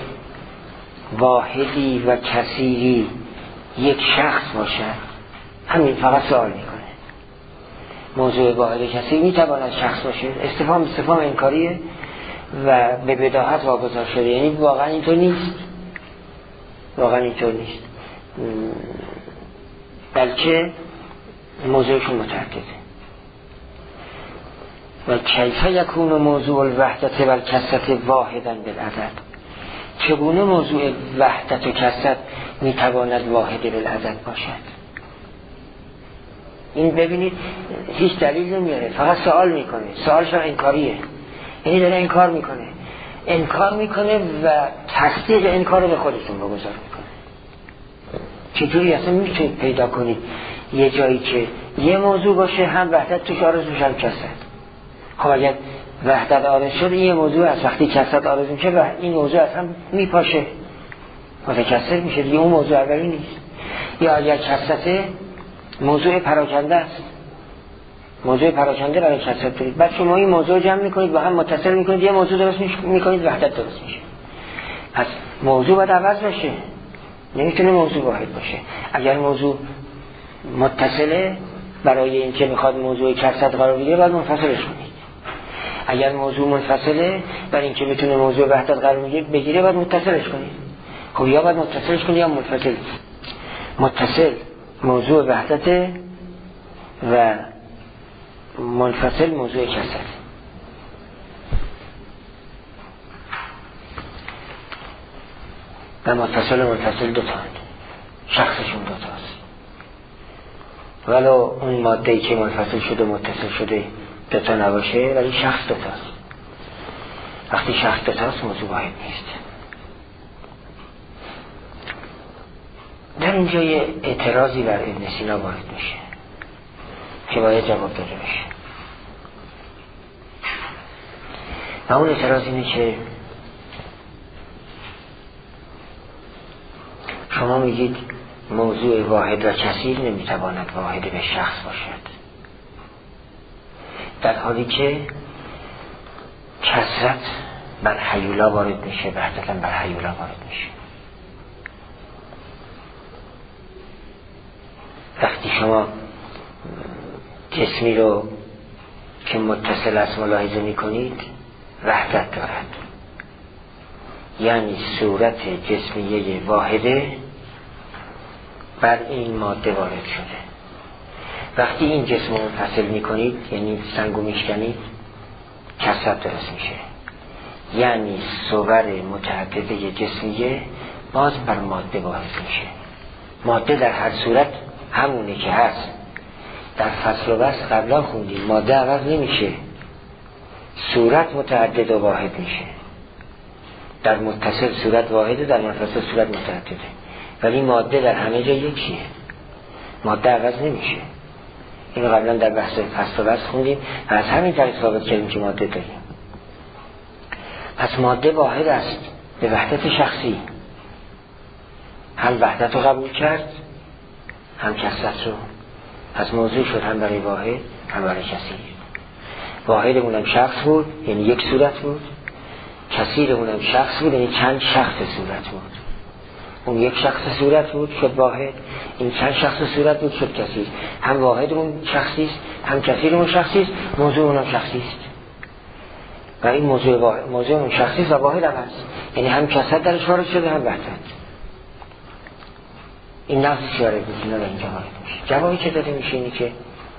Speaker 1: واحدی و کثیری یک شخص باشد؟ همین فقط سوال میکنه. موضوع واحد کثیر میتواند شخص باشه؟ استفهام استفهام انکاریه و به بداهت واگذار شده، یعنی واقعا اینطور نیست، واقعا اینطور نیست، بلکه موضوعشون متعدده. و کیف یکون موضوع الوحدت و الکثرت واحدا بالعدد، چگونه موضوع وحدت و کثرت میتواند واحد بالعدد باشد؟ این ببینید هیچ دلیل نمیاره، فقط سوال میکنه. سوالش انکاریه، یعنی داره انکار میکنه انکار میکنه و تصدیق انکار رو به خودتون بگذار میکنه. چطوری اصلا میتونید پیدا کنید یه جایی که یه موضوع باشه هم وحدت توش آرزو میشه هم کثرت؟ خب اگر وحدت آرزو شده یه موضوع از وقتی کثرت آرزو میشه و این موضوع از هم میپاشه متکثر میشه دیگه، اون موضوع اولی نیست. یا اگر کثرت موضوع پراکنده است، موضوع پراکنده برای کثرت دارید، بعد شما این موضوع جمع میکنید با هم متصل میکنید، یه موضوع درست میکنید، وحدت درست میشه. پس موضوع باید عوض بشه، نمیتونه موضوع واحد باشه. اگر موضوع متصله برای اینکه میخواد موضوع کثرت قرار بگیره باید منفصلش کنید. اگر موضوع منفصله برای اینکه میتونه موضوع وحدت قرار بگیره باید متصلش کنید. خب یا باید متصلش کنید یا منفصل. متصل موضوع وحدت و منفصل موضوع کثرت. و متصل و منفصل دو تا شخصشون دو تاست، ولو اون ماده‌ای که منفصل شده متصل شده دو تا نباشه ولی شخص دو تاست. وقتی شخص دو تاست موضوع واحد نیست. در اینجا یه اعتراضی بر ابن سینا وارد میشه که باید جواب داده بشه. و اون اعتراض اینه که شما میگید موضوع واحد و کثیر نمیتواند واحد به شخص باشد، در حالی که کثرت بر هیولا وارد میشه، وحدت بر هیولا وارد میشه. وقتی شما جسمی رو که متصل است ملاحظه میکنید وحدت دارد، یعنی صورت جسمیه واحده بر این ماده وارد شده. وقتی این جسم رو منفصل میکنید، یعنی سنگو میشکنید، کثرت درست میشه. یعنی صور متعدده جسمیه باز بر ماده واحد میشه. ماده در هر صورت همونه که هست. در فصل و بس قبلا خوندیم ماده عوض نمیشه، صورت متعدد و واحد میشه. در متصل صورت واحده، در منفصل صورت متعدده، ولی ماده در همه جا یکیه، ماده عوض نمیشه. این قبلا در بحث فصل و بس خوندیم و از همین طریق ثابت کردیم که ماده داریم. پس ماده واحد است به وحدت شخصی، هم وحدت رو قبول کرد هم کثرت رو. پس موضوع شد هم برای واحد هم برای کثیر. واحدمون هم شخص بود یعنی یک صورت بود، کثیرمون هم شخص بود یعنی چند شخص صورت بود. اون یک شخص صورت بود شد واحد، این چند شخص صورت بود شد کثیر. هم واحدمون شخصی است هم کثیرمون شخصی است، موضوعمون هم شخصی است و این موضوع واحد موضوعمون شخصی است و واحد هم هست، یعنی هم کثرت درش وارد شده هم وحدت. این نفس شاره بود اینا در اینجا وارد میشه. جوابی که داده میشه اینی که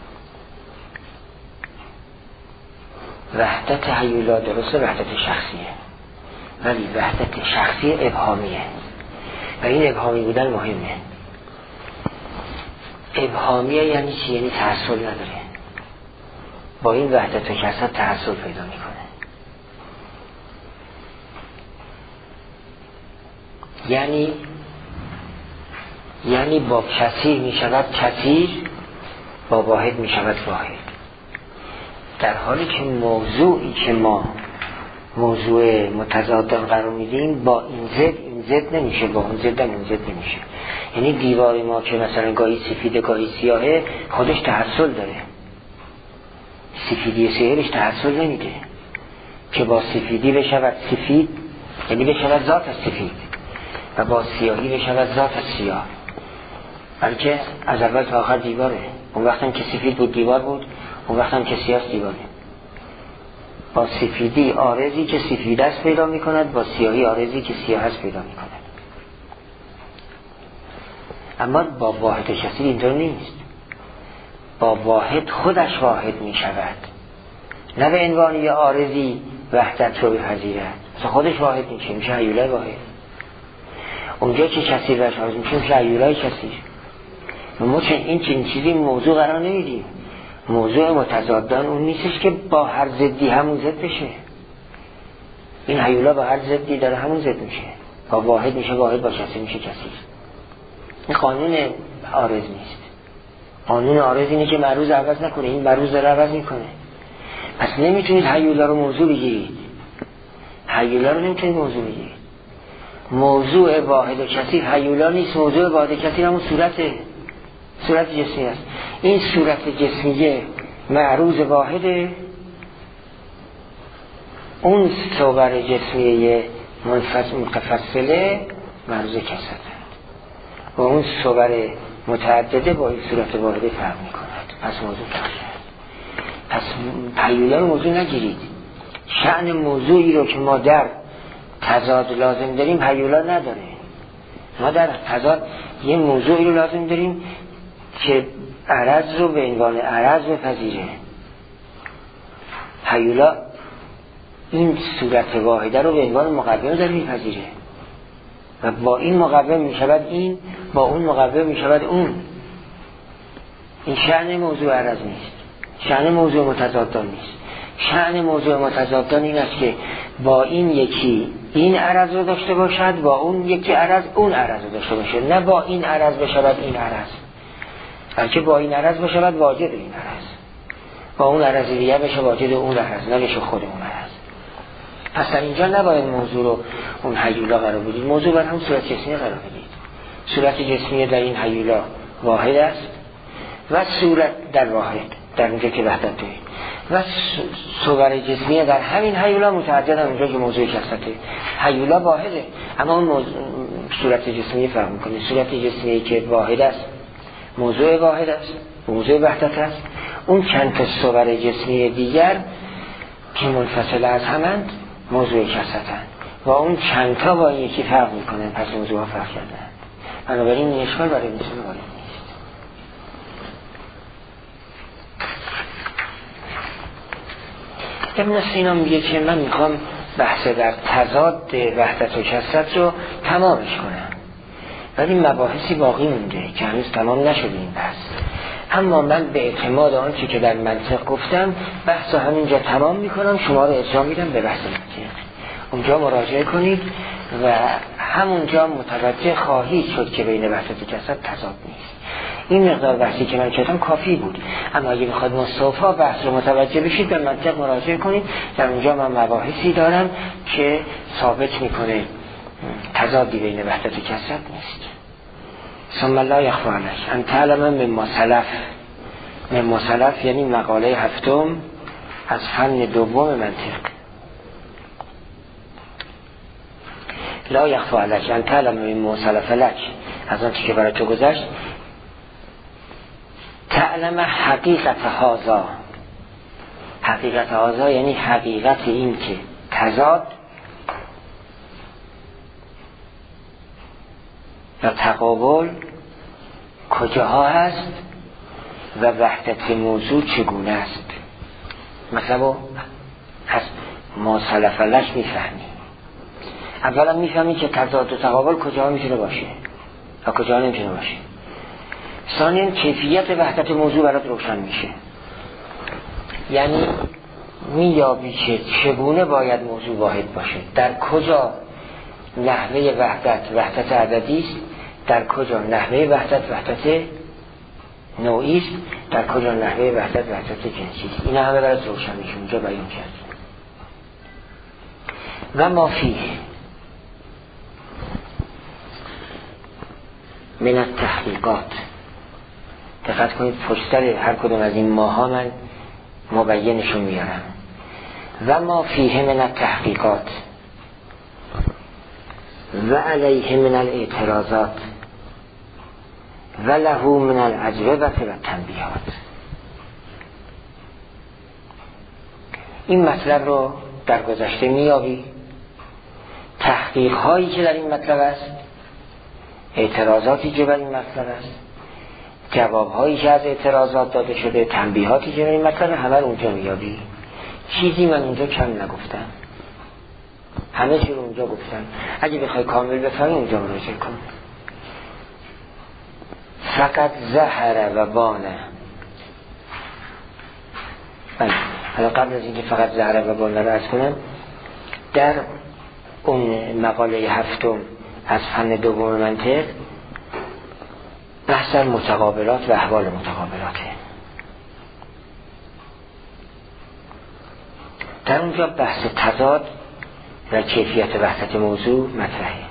Speaker 1: وحدت هیولا درسته، وحدت شخصیه، ولی وحدت شخصی ابهامیه و این ابهامی بودن مهمه. ابهامیه یعنی چی؟ یعنی تحصل نداره. با این وحدت و کثرت تحصل پیدا میکنه. یعنی یعنی با کثیر میشود کثیر، با واحد میشود واحد. در حالی که موضوعی که ما موضوع متضادان قرار میدیم با این زد این زد نمیشه، با اون زد این زد نمیشه. یعنی دیوار ما که مثلا گاهی سفیده گاهی سیاهه خودش تحصل داره، سفیدی سیاهش تحصل نمیده که با سفیدی بشود سفید یعنی بشود ذات از سفید و با سیاهی بشود ذات از سیاه، بلکه از اول تا آخر دیواره. اون وقتم که سفید بود دیوار بود، اون وقتم که سیاه دیواره. با سفیدی عارضی که سفید است پیدا می کند، با سیاهی عارضی که سیاه است پیدا می کند. اما با واحد کثیر اینطور نیست. با واحد خودش واحد می شود، نه به عنوان یه عارضی وحدت رو بپذیرد، خودش واحد میشه، میشه هیولای واحد. اونجا که کثیر بهش عارض میشه میشه هیولای کثیر. ما چون این چنین چیزی موضوع قرار نمیدیم. موضوع متضادان اون نیستش که با هر ضدی همون ضد بشه. این هیولا با هر ضدی داره همون ضد میشه. با واحد میشه واحد، با کثیر میشه کثیر. این قانون عارض نیست. قانون عارض اینه که معروض عوض نکنه، این معروض داره عوض میکنه. پس نمیتونید هیولا رو موضوع بگیرید. هیولا رو نمیتونید موضوع بگیرید. موضوع واحد و کثیر هیولا نیست. موضوع واحد و کثیر همون صورته، صورت جسمی است. این صورت جسمیه معروض واحده، اون صور جسمیه متفصله معروض کثرت و اون صور متعدده با این صورت واحده فرق می کند. پس موضوع فرق کرد. پس هیولا رو موضوع نگیرید. شأن موضوعی رو که ما در تضاد لازم داریم هیولا نداره. ما در تضاد یه موضوعی رو لازم داریم که عرض رو به عنوان عرض بپذیره. هیولا این صورت واحده رو به عنوان مقوم داره میپذیره و با این مقوم میشود این، با اون مقوم میشود اون. این شأن موضوع عرض نیست، شأن موضوع متضادان نیست. شأن موضوع متضادان این است که با این یکی این عرض رو داشته باشد، با اون یکی عرض اون عرض رو داشته باشد، نه با این عرض بشود این عرض، بلکه با این عرض بشود واجد این عرض، با اون عرض دیگه بشه واجد اون عرض، نه بشه خود اون عرض. پس در اینجا نباید موضوع رو اون هیولا قرار بدید، موضوع بر هم صورت جسمی قرار بدید. صورت جسمی در این هیولا واحد است و صورت در واحد در اونجا که وحدت دارید و صور جسمی در همین هیولا متعدد هم اونجا که موضوع کثرته. هیولا واحده اما اون موضوع صورت جسمی فرق میکنه. صورت جسمی که واحد است موضوع واحد است، موضوع وحدت است. اون چند تا صور جسمی دیگر که منفصل از همند موضوع کثرتند و اون چند تا با این یکی فرق میکنن، پس موضوع ها فرق کردن. بنابراین این اشکال برای انسان وارد نیست. ابن سینا میگه که من میخوام بحث در تضاد وحدت و کثرت رو تمامش کنم، ولی مباحثی باقی مونده که هنوز تمام نشده این بحث. اما من به اعتماد آنچه که در منطق گفتم بحث رو همینجا تمام میکنم، شما رو ارجاع میدم به بحث منطق. اونجا مراجعه کنید و همونجا متوجه خواهید شد که بین وحدت و کثرت تضاد نیست. این مقدار بحثی که من کردم کافی بود، اما اگه بخواد مستوفا بحث رو متوجه بشید به منطق مراجعه کنید. در اونجا من مباحثی دارم که ثابت میکنه تضادی بین وحدت و کثرت نیست. ثم لا یخفی علیک ان تعلم مما سلف. مما سلف یعنی مقاله هفتم از فن دوم منطق. لا یخفی علیک ان تعلم مما سلف لک، از آنچه که برای تو گذشت، تعلم حقیقت هذا. حقیقت هذا یعنی حقیقت این که تضاد و تقابل کجاها هست و وحدت موضوع چگونه است. مثلا از ما سلف لک میفهمی. اولا میفهمی که تضاد و تقابل کجاها میتونه باشه و کجاها نمیتونه باشه. ثانیاً کیفیت وحدت موضوع برات روشن میشه، یعنی میابی که چگونه باید موضوع واحد باشه، در کجا نحوه وحدت وحدت عددی است، در کجا نحوه وحدت وحدت نوعی است، در کجا نحوه وحدت وحدت جنسی است. اینا همه برات روشن میشه، اونجا بیان کرد. و ما فیه من التحقیقات. دقت کنید پشتر هر کدوم از این ماها من مبینشون میارم. و ما فیه من التحقیقات و علیه من الاعتراضات و له من الاجوبه و تنبیهات. این مطلب رو در گذشته میابی، تحقیق هایی که در این مطلب است، اعتراضاتی که بر این مطلب است، جواب هایی که از اعتراضات داده شده، تنبیهاتی که بر این مطلب، همه رو اونجا میابی. چیزی من اونجا کم نگفتم، همه چی رو اونجا گفتم. اگه بخوای کامل بفهمی اونجا مراجعه کن. فقط ظهر و بانه. بله، حالا قبل از اینکه فقط ظهر و بانه رو عرض کنم، در اون مقاله هفتم از فن دوم منطق بحث متقابلات و احوال متقابلاته. در اونجا بحث تضاد و کیفیت وحدت موضوع مطرحه.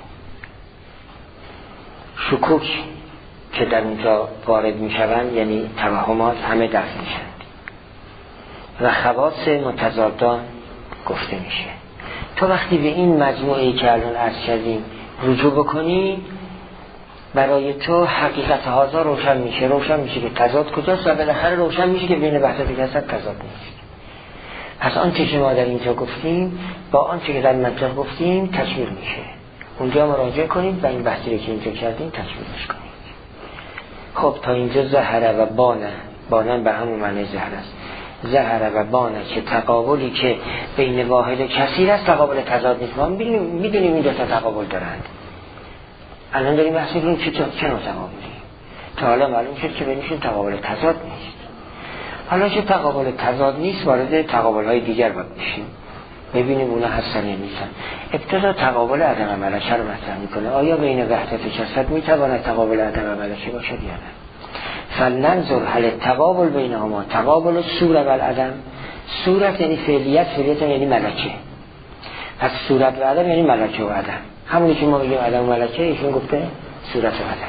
Speaker 1: شکوک که در اونجا وارد میشوند، یعنی توهمات، همه دفع میشن و خواص متضادان گفته میشه. تو وقتی به این مجموعه‌ای که الان عرض کردیم رجوع بکنی، برای تو حقیقت هازا روشن میشه. روشن میشه که تضاد کجاست و بالاخره روشن میشه که بین وحدت و کثرت تضاد نیست. پس آنچه که ما در اینجا گفتیم با آنچه که در منطق گفتیم تکمیل میشه. اونجا مراجعه کنید و این بحثی که اینجا کردیم تکمیلش کنید. خب تا اینجا ظهر و بانه، بانه به همون معنی ظهر است. ظهر و بانه که تقابلی که بین واحد و کثیر است تقابل تضاد نیست. ما میدونیم این دو تا تقابل دارند. الان داریم بحث می‌کنیم چه چه نوع تقابلی. تا حالا معلوم شد که بینشون تقابل تضاد نیست. حالا که تقابل تضاد نیست وارد تقابل‌های دیگر باید بشیم، ببینیم اونا هستن یا نیستن. ابتدا تقابل عدم ملکه رو مطرح میکنه. آیا بین وحدت و کثرت میتواند تقابل عدم ملکه باشد یا نه؟ فلننظر هل تقابل بینهما تقابل صورت و العدم. صورت یعنی فعلیت، فعلیت یعنی ملکه. پس صورت و عدم یعنی ملکه و عدم. همونی که ما میگیم عدم و ملکه، ایشون گفته صورت و عدم.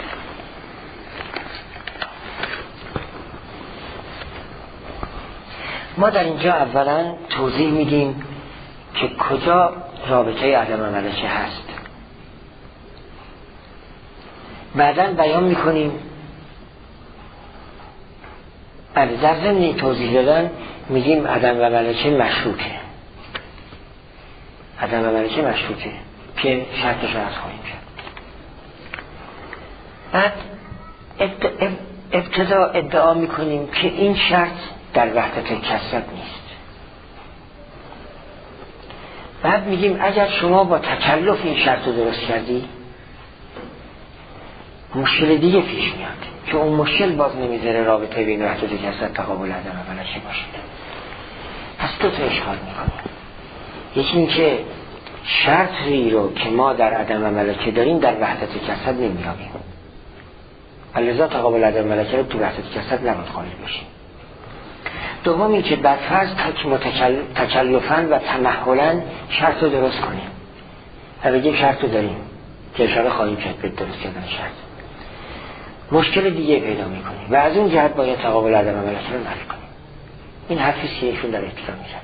Speaker 1: ما در اینجا اولا توضیح میدیم که کجا رابطه عدم و ملکه هست. بعداً بیان میکنیم بله در ضمن توضیح دادن میگیم عدم و ملکه مشروطه. عدم و ملکه مشروطه که شرطش رو از خواهیم کرد. بعد ابتدا ادعا میکنیم که این شرط در وحدت کثرت نیست. بعد میگیم اگر شما با تکلف این شرط رو درست کردی، مشکل دیگه پیش میاد که اون مشکل باز نمیذاره رابطه بین وحدت جسد تقابل عدم ملکه باشه. پس دو تا اشکال میکنه. یکی این که شرطی رو که ما در عدم ملکه داریم در وحدت جسد نمیابیم، لذا تقابل عدم ملکه رو تو وحدت جسد نباید قائل بشیم. دوم این که بعد فرض تک متکل... تکلفاً و تمهلاً شرط رو درست کنیم و بگیم شرط رو داریم که اشاره خواهیم کرد به درست کردن شرط، مشکل دیگه پیدا میکنیم و از اون جهت باید تقابل عدم ملکه رو نفی کنیم. این حرفی که ایشون در ابتدا میزنه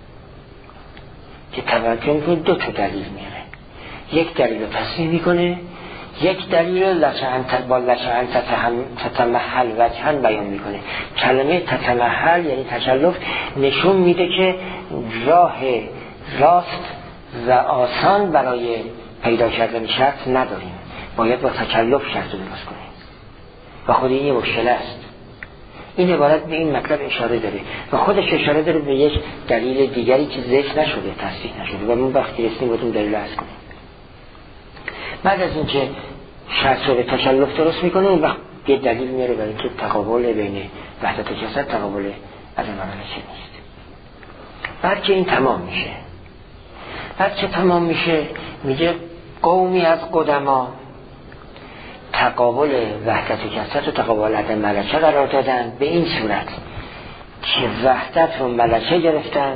Speaker 1: که توجه میکنه دو تا دلیل میاره، یک دلیل رو تصریح میکنه، یک دلیل رو لچهن با لچهن تتمحل وجهن بیان میکنه. کلمه تتمحل یعنی تکلف نشون میده که راه راست و آسان برای پیدا کردن شرط نداریم، باید با تکلف شرط رو درست کنیم و خود این یه مشکل است. این عبارت به این مطلب اشاره داره و خودش اشاره داره به یک دلیل دیگری که ذکر نشده، تصریح نشده و من وقتی رسیم بودیم دلیل عرض کنیم. بعد از این که شرط رو به تکلف درست میکنه اون وقت یه دلیل میاره برای اینکه تقابل بین وحدت جسد تقابل عدم ملکه نیست. بعد که این تمام میشه، بعد که تمام میشه میگه قومی از قدما تقابل وحدت جسد و تقابل عدم ملکه قرار دادن به این صورت که وحدت رو ملکه گرفتن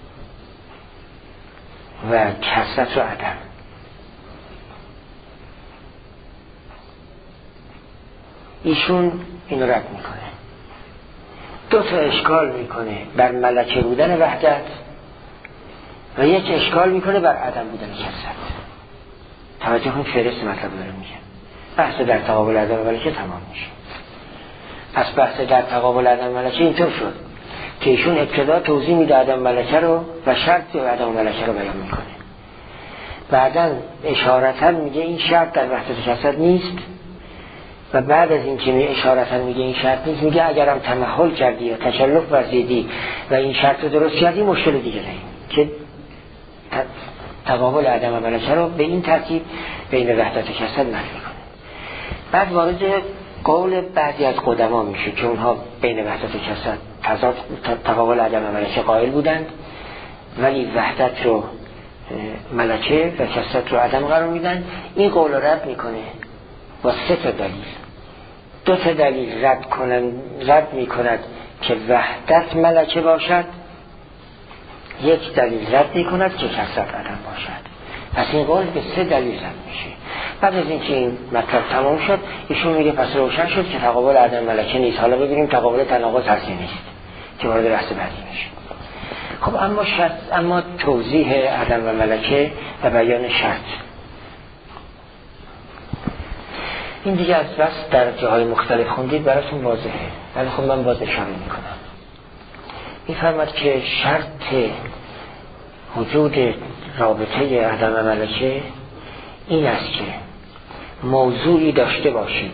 Speaker 1: و کثرت رو عدم. ایشون این رد میکنه، دو تا اشکال میکنه بر ملکه بودن وحدت و یک اشکال میکنه بر عدم بودن کثرت. توجه کنید فهرست مطلب داره میگه. بحث در تقابل عدم ملکه تمام میشه. پس بحث در تقابل عدم ملکه اینطور شد که ایشون ابتدا توضیح میده عدم ملکه رو و شرط عدم ملکه رو بیان میکنه، بعدا اشارتا میگه این شرط در وحدت جسد نیست و بعد از این که می اشارتا میگه این شرط نیست میگه اگرم تمهل کردی یا تکلف ورزیدی و این شرط رو درست کردی مشکل دیگه داریم که تقابل عدم ملکه رو به این ترتیب بین وحدت جسد نفی کنه. بعد وارد قول بعضی از قدما میشه که اونها بین وحدت جسد تضاد تقابل عدم ملکه قائل بودند ولی وحدت رو ملکه و کثرت رو عدم قرار میدن. این قول رو رد میکنه با سه تا دلیل. دو تا دلیل رد کنن رد میکند که وحدت ملکه باشد، یک دلیل رد میکند که کثرت عدم باشد. پس این قول به سه دلیل رد میشه. بعد از اینکه این مطلب تمام شد ایشون میگه پس روشن شد که تقابل عدم ملکه نیست. حالا ببینیم تقابل تناقض هست نیست که وارد بحث بعدی میشه. خب اما شرط، اما توضیح عدم و ملکه و بیان شرط این دیگه از بس در جاهای مختلف خوندید براتون واضحه، ولی خب من باز اشاره میکنم. میفرماد که شرط وجود رابطه عدم و ملکه این است که موضوعی داشته باشید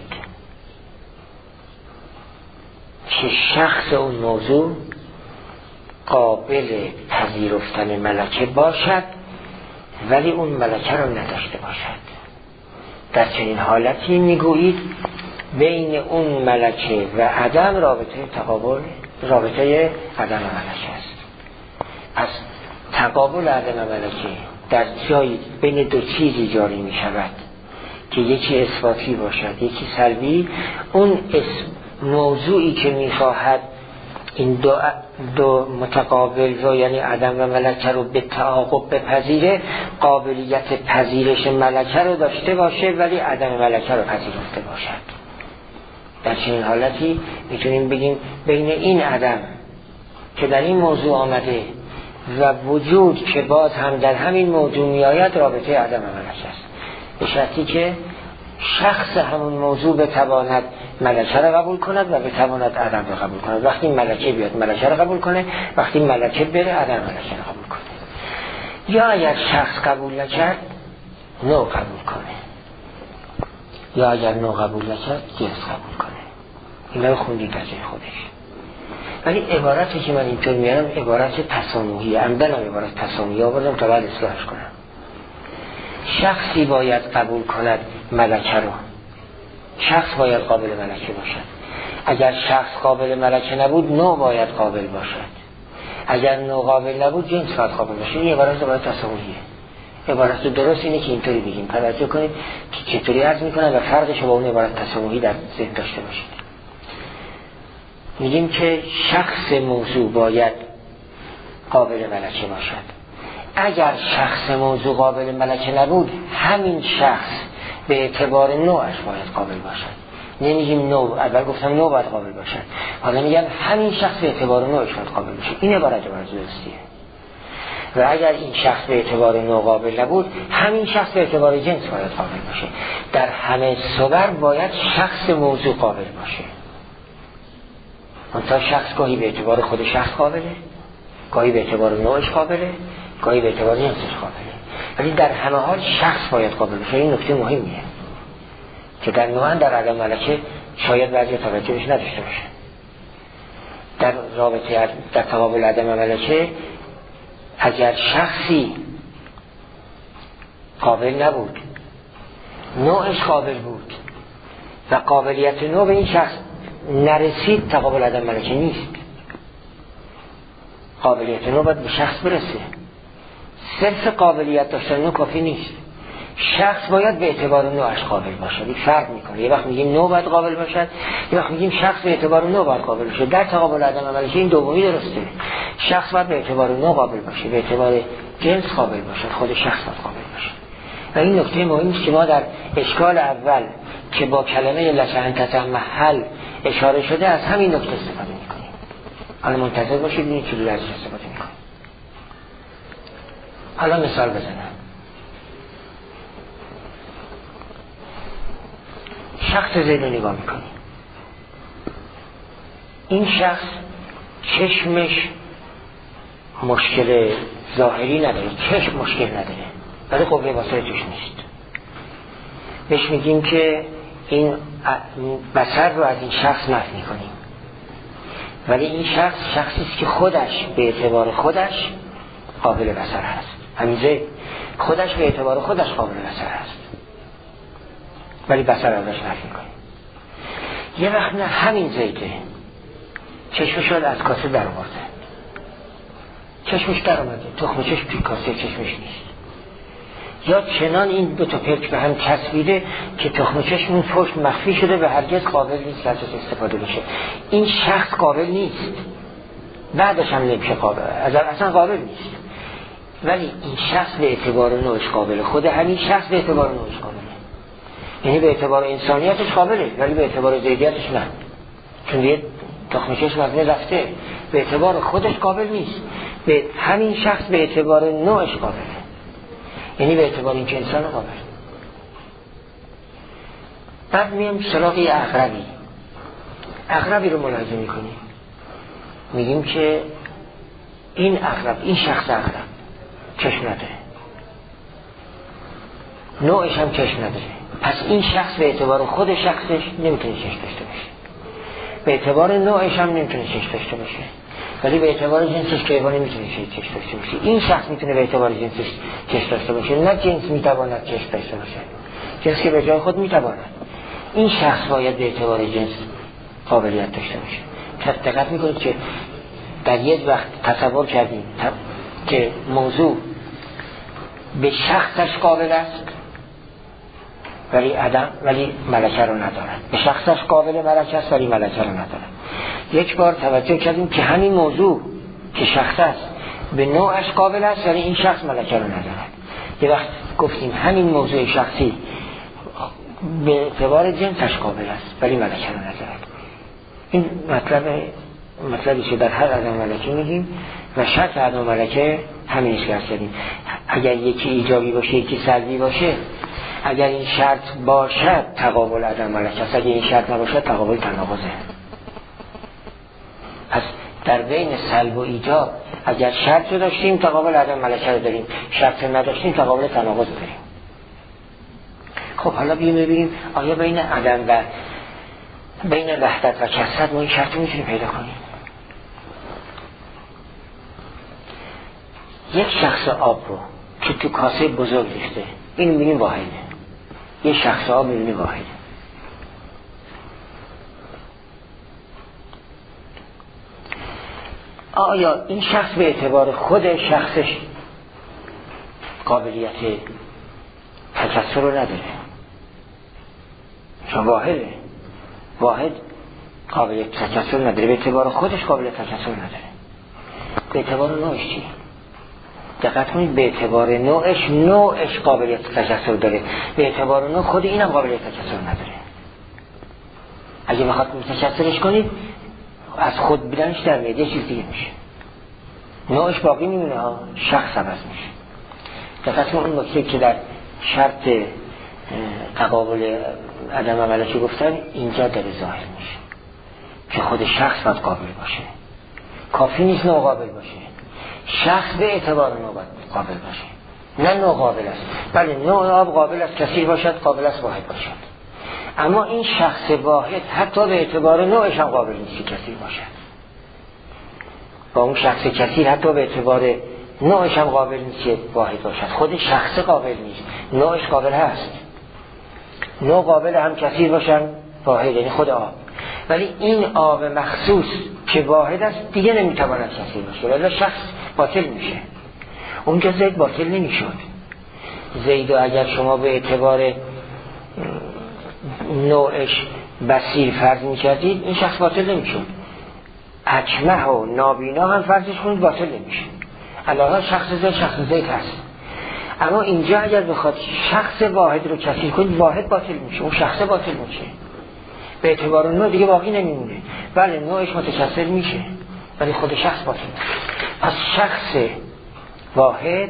Speaker 1: که شخص اون موضوع قابل پذیرفتن ملکه باشد ولی اون ملکه رو نداشته باشد. در چنین حالتی میگویید بین اون ملکه و عدم رابطه تقابل رابطه عدم ملکه است. از تقابل عدم ملکه در جایی بین دو چیزی جاری می شود که یکی اثباتی باشد یکی سلبی، اون اسم موضوعی که می خواهد این دو, دو متقابل رو یعنی عدم و ملکه رو به تعاقب بپذیره، قابلیت پذیرش ملکه رو داشته باشه ولی عدم ملکه رو پذیرفته باشد. در چنین حالتی میتونیم بگیم بین این عدم که در این موضوع آمده و وجود که باز هم در همین موضوع میآید رابطه عدم ملکه است، به شرطی که شخص همون موضوع بتواند ملکه را قبول کند و بتواند عدم را قبول کند. وقتی ملکه بیاد ملکه را قبول کنه، وقتی ملکه بره عدم ملکه را قبول کنه. یا اگر شخص قبول نکرد نوع قبول کنه، یا اگر نوع قبول نکرد جنس قبول کنه. اینا رو خوندید از جای خودش. ولی عبارتی که من اینطور میارم عبارت تسامحی، عمدن هم عبارت تسامحی آوردم تا بعد اصلاحش کنم. شخصی باید قبول کند ملکه رو، شخص باید قابل ملکه باشد. اگر شخص قابل ملکه نبود نوع باید قابل باشد. اگر نوع قابل نبود جنس باید قابل باشد. این عبارت باید تسامحیه. عبارت درست اینه که اینطوری بگیم. توجه کنید که چطوری عرض میکنم و فرقش با اون عبارت تسامحی در ذهن داشته باشید. میگیم که شخص موضوع باید قابل ملکه باشد. اگر شخص موضوع قابل ملکه نبود همین شخص به اعتبار نوعش باید قابل باشد. نمیگیم نوع، اول گفتم نوع باید قابل باشد، حالا میگم همین شخص به اعتبار نوعش باید قابل باشد. این عبارت عبارت درستیه. و اگر این شخص به اعتبار نوع قابل نبود همین شخص به اعتبار جنس باید قابل باشه. در همه صور باید شخص موضوع قابل باشه. منتها شخص گاهی به اعتبار خود شخص قابله، گاهی به اعتبار نوعش قابله، گاهی به اعتبار جنسش قابله، ولی در همه حال شخص باید قابل باشه. این نکته مهمیه که در نوعن در عدم ملکه شاید بعضی توجهش نداشته باشه. در رابطه در تقابل عدم ملکه اگر شخصی قابل نبود، نوعش قابل بود و قابلیت نوع به این شخص نرسید، تقابل عدم ملکه نیست. قابلیت نوع باید به شخص برسه. صرف قابلیت داشتن نوع کافی نیست. شخص باید به اعتبار نوعش قابل باشد. این فرق میکنه. یه وقت میگیم نوع باید قابل باشد، یه وقت میگیم شخص به اعتبار نوع باید قابل باشد. در تقابل عدم ملکه این دومی درسته. شخص باید به اعتبار نوع قابل باشه، به اعتبار جنس قابل باشد، خود شخص باید قابل باشه. و این نکته مهمی است که ما در اشکال اول که با کلمه لسان تتمحل اشاره شده از همین نکته استفاده میکنیم. حالا منتظر باشید ببینید چجوری ازش استفاده میکنیم. حالا مثال بزنم. شخص زید رو نگاه میکنیم. این شخص چشمش مشکل ظاهری نداره، چشم مشکل نداره، ولی قوه بصر توش نیست. بهش میگیم که این بصر رو از این شخص نفی میکنیم، ولی این شخص شخصی است که خودش به اعتبار خودش قابل بصر هست. همین زید خودش به اعتبار خودش قابل بصر هست، ولی بصر ازش نفی میکنیم. یه وقت نه، همین زیده چشمش رو از کاسه در آورده، چشمش در آمده، تخم چشم توی کاسه چشمش نیست، یا چنان این دو تا پلک به هم چسبیده که تخم چشم اون پشت مخفی شده و هرگز قابل نیست ازش استفاده بشه. این شخص قابل نیست، بعدش هم نمیشه قابل، اصلا قابل نیست، ولی این شخص به اعتبار نوعش قابله. خود همین شخص به اعتبار نوعش قابله، یعنی به اعتبار انسانیتش قابله، ولی به اعتبار زیدیتش نه، چون یه تخم چشم از بین رفته، به اعتبار خودش قابل نیست. به همین شخص به اعتبار نوعش قابله، یعنی به اعتبار این که انسان قابل. بعد میم سراغ یه عقربی. عقربی رو ملاحظه میکنیم، میگیم که این عقرب، این شخص عقرب چشم نداره، نوعش هم چشم نداره، پس این شخص به اعتبار خود شخصش نمیتونه چشم داشته باشه، به اعتبار نوعش هم نمیتونه چشم داشته باشه، ولی به اعتبار جنسش که ایوان نمیتونه چشم داشته باشه. این شخص میتونه به اعتبار جنسش چشم داشته باشه، نه جنس میتواند چشم داشته باشه. جنس که به جای خود میتواند، این شخص باید به اعتبار جنس قابلیت داشته باشه. پس دقت میکنید که در یک وقت تصور کردیم که موضوع به شخصش قابل است ولی عدم، ولی ملکه رو ندارد. به شخصش قابل ملکه است ولی ملکه رو ندارد. یک بار توجه کردیم که همین موضوع که شخص است به نوعش قابل است ولی این شخص ملکه رو ندارد. یه وقت گفتیم همین موضوع شخصی به اعتبار جنسش قابل است ولی ملکه رو ندارد. این مطلب مطلبی که در هر عدم ملکه میگیم و شرط عدم ملکه همینش که کردیم. اگر یکی ایجابی باشه یکی سلبی باشه، اگر این شرط باشد تقابل عدم ملکه است، اگر این شرط نباشد تقابل تناقضه. پس در بین سلب و ایجاب اگر شرط رو داشتیم تقابل عدم ملکه رو داریم، شرط نداشتیم تقابل تناقض رو داریم. خب حالا بیاییم ببینیم آیا بین عدم و بین وحدت و کثرت ما این شرط رو میتونیم پیدا کنیم؟ یک شخص آب رو که تو کاسه بزرگ ریخته، اینو می‌بینیم واحده. یک شخص آب می‌بینیم واحده. آیا این شخص به اعتبار خود شخصش قابلیت تکثر رو نداره؟ چون واحده، واحد قابلیت تکثر نداره، به اعتبار خودش قابلیت تکثر نداره. به اعتبار نوعش چی؟ دقت کنید، به اعتبار نوعش نوعش قابلیت تکثر داره، به اعتبار نوع خود اینم قابلیت تکثر نداره. اگه بخواد متکثرش کنید از خود بودنش در میاد یه چیز دیگه میشه، نوعش باقی میمونه ها، شخص عوض میشه. دقت کنید اون نکته که در شرط تقابل عدم ملکه گفتن اینجا داره ظاهر میشه که خود شخص باید قابل باشه. کافی نیست نوع قابل باشه، شخص به اعتبار نوع قابل باشه، نه نوع قابل است. بله نوع آب قابل است کثیر باشد، قابل است واحد باشد، اما این شخص واحد حتی به اعتبار نوعش هم قابل نیست که کثیر باشد. با اون شخص کثیر حتی به اعتبار نوعش هم قابل نیست که واحد باشد. خود شخص قابل نیست، نوعش قابل هست. نوع قابل هم کثیر باشن واحد، یعنی خود آب. ولی این آب مخصوص که واحد است دیگه نمیتواند کثیر باشه، ولی شخص باطل میشه. اونجا زید باطل نمیشد. زید و اگر شما به اعتبار نوعش بصیر فرض میکردید این شخص باطل نمیشد. اکمه و نابینا هم فرضش کنید باطل نمیشه. علاوه شخص زید شخص زید هست. اما اینجا اگر بخواد شخص واحد رو کثیر کنید واحد باطل میشه، اون شخص باطل میشه، به اعتبار نوع دیگه باقی نمیمونه. بله نوعش متکثر میشه ولی خود شخص باطل میشه. پس شخص واحد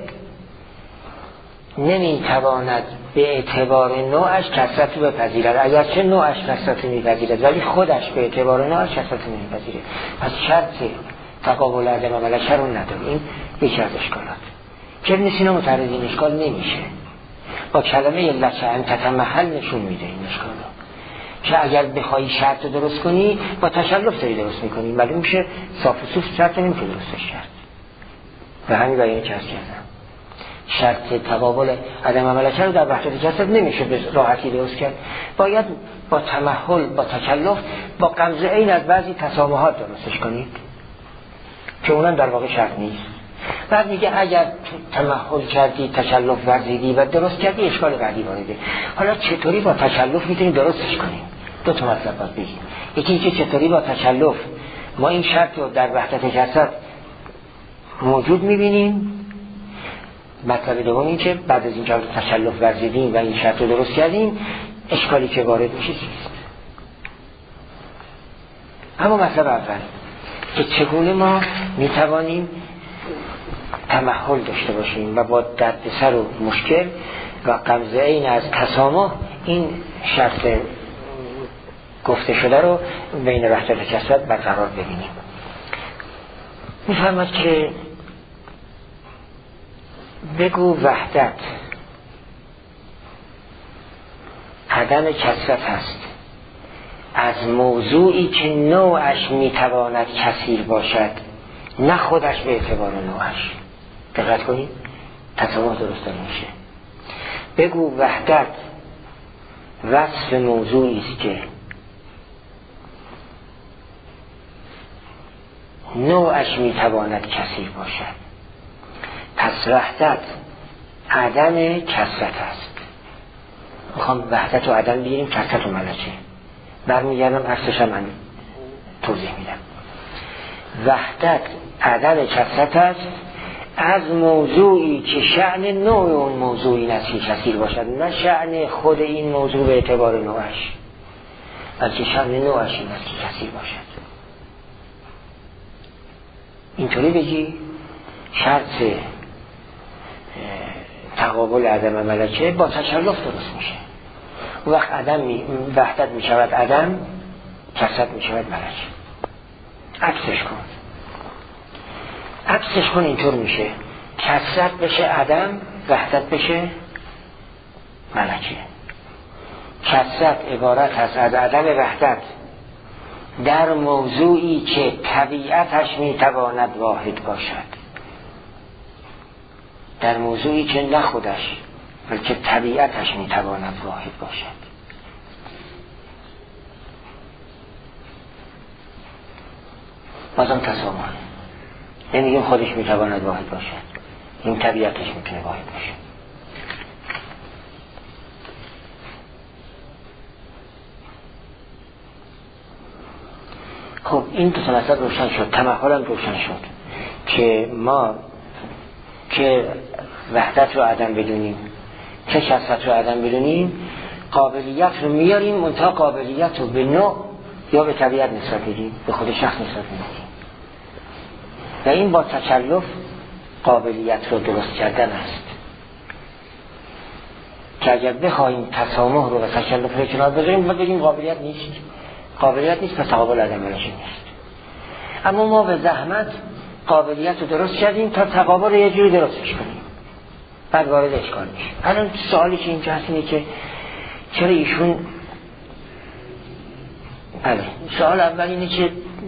Speaker 1: نمیتواند به اعتبار نوعش کثرت رو بپذیرد، اگرچه نوعش کثرت میپذیرد ولی خودش به اعتبار نوعش کثرت نمیپذیرد. پس شرط تقابل عدم ملکه رو نداره. این یکی از اشکالات که ابن سینا متعرض این اشکال نمیشه، با کلمه لکه ان تتمحل نشون میده این اشکال رو، که اگر بخوایی شرط درست کنی با تشلف داری درست میکنی، معلوم میشه صاف و صوف شرط نمیشه درستش کرد. و همین بیانی که هست کردم شرط تقابل عدم ملکه رو در وحدت کثرت نمیشه به راحتی درست کرد، باید با تمحل با تکلف با غمزه عین از بعضی تسامحات درستش کنید که اونم در واقع شرط نیست. بعد میگه اگر تمحل کردی تکلف ورزیدی و درست کردی اشکال بعدی وارده. حالا چطوری با تکلف میتونی درستش کنیم؟ دو تا مطلب باید بگیم. یکی اینکه چطوری با تکلف ما این شرط رو در وحدت کثرت موجود میبینیم. مطلب دوم این که بعد از اینکه تکلف ورزیدیم و این شرط رو درست کردیم اشکالی که وارد میشه چیست. اما مطلب اول که چگونه ما میتوانیم تمحل داشته باشیم و با دردسر و مشکل و غمزه این از تسامح این شرط گفته شده رو بین وحدت کثرت برقرار ببینیم. میفهمد که بگو وحدت عدم کثرت هست از موضوعی که نوعش میتواند کثیر باشد، نه خودش به اعتبار نوعش. دقت کنید تسامح درست میشه. بگو وحدت وصف موضوعی است که نوعش میتواند کثیر باشد، پس وحدت عدم کثرت است. میخوام وحدت و عدم بگیریم، کثرت و ملکه برمیگردم عکسش هم من توضیح میدم. وحدت عدم کثرت است از موضوعی که شأن نوع اون موضوعی نسی کثیر باشد، نه شأن خود این موضوع به اعتبار نوعش، بلکه شأن نوعش این است که کثیر باشد. اینطوری بگی شرط تقابل عدم ملکه با تکلف درست میشه. وقت عدم می... وحدت می شود عدم، کثرت می شود ملکه. عکسش کن عکسش کن اینطور میشه کثرت بشه عدم، وحدت بشه ملکه. کثرت عبارت هست از عدم وحدت در موضوعی که طبیعتش میتواند واحد باشد. در موضوعی که نه خودش بلکه طبیعتش میتواند واحد باشد. بازم تسامح، نمیگیم خودش میتواند واحد باشد، این طبیعتش میتونه واحد باشه. خب این دو تا مسئله روشن شد، تمحلم روشن شد که ما که وحدت رو عدم بدونیم، که کثرت رو عدم بدونیم، قابلیت رو میاریم، منتها قابلیت رو به نوع یا به طبیعت نسبت بدیم، به خود شخص نسبت بدیم و این با تکلف قابلیت رو درست کردن است که اگر بخواهیم تسامح رو و تکلف رو کنار بذاریم و بگیم قابلیت نیست، قابلیت نیست پس تقابل عدم ارادی نیست. اما ما به زحمت قابلیت رو درست کردیم تا تقابل رو یه جوری درستش کنیم، بعد وارد اشکال میشه. الان سوالی که اینجا هست اینه که چرا ایشون بله سوال اول اینه که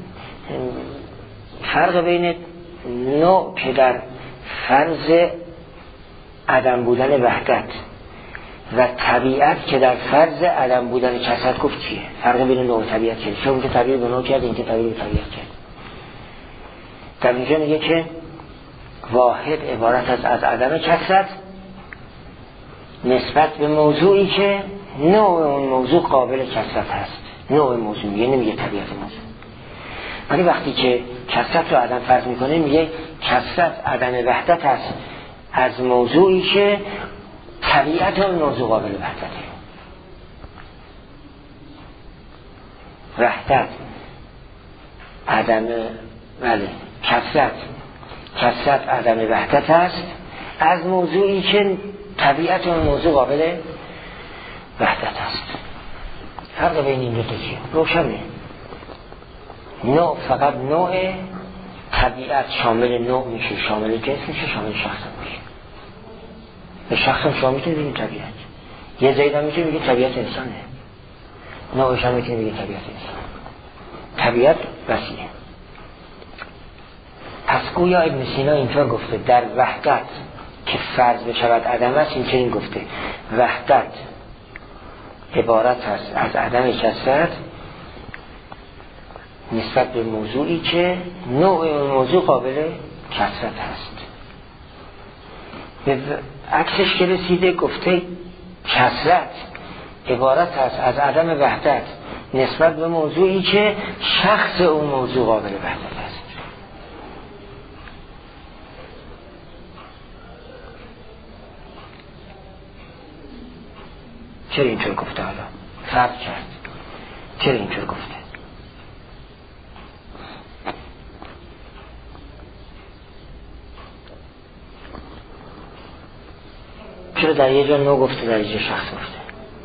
Speaker 1: فرق بین نوع که در فرض عدم بودن وحدت و طبیعت که در فرض عدم بودن کثرت گفت چیه؟ فرق بین نوع و طبیعت چیه؟ چون که طبیعت به نوع کرد، این که طبیعت به طبیعت کرد. در اینجا میگه که واحد عبارت از از عدم کثرت نسبت به موضوعی که نوع اون موضوع قابل کثرت هست. نوع موضوع میگه، نمیگه طبیعت موضوع. ولی وقتی که کثرت رو عدم فرض میکنه میگه کثرت عدم وحدت هست از موضوعی که طبیعت اون موضوع قابل وحدته. وحدت عدم بله کثرت کثرت عدم وحدت هست از موضوعی که طبیعت اون موضوع قابل وحدت هست. فرق بین این دو تا چیه؟ روشنه. نوع فقط نوع، طبیعت شامل نوع میشه، شامل جنس میشه، شامل شخص میشه. به شخص هم شما میتونی بگید طبیعت، یه زید هم میتونی بگید طبیعت انسانه، نوعش هم میتونی بگید طبیعت انسان. طبیعت وسیعه. پس گویا ابن سینا اینطور گفته در وحدت که فرض بشود عدم است، اینطور گفته وحدت عبارت است از عدم کثرت نسبت به موضوعی که نوع موضوع قابل کثرت هست. به عکسش که رسیده گفته کثرت عبارت است از عدم وحدت نسبت به موضوعی که شخص اون موضوع قابل وحدت است. چرا اینطور گفته؟ حالا فرق کرد چرا اینطور گفته؟ چرا در یه جا نو گفته در یه جا شخص گفته؟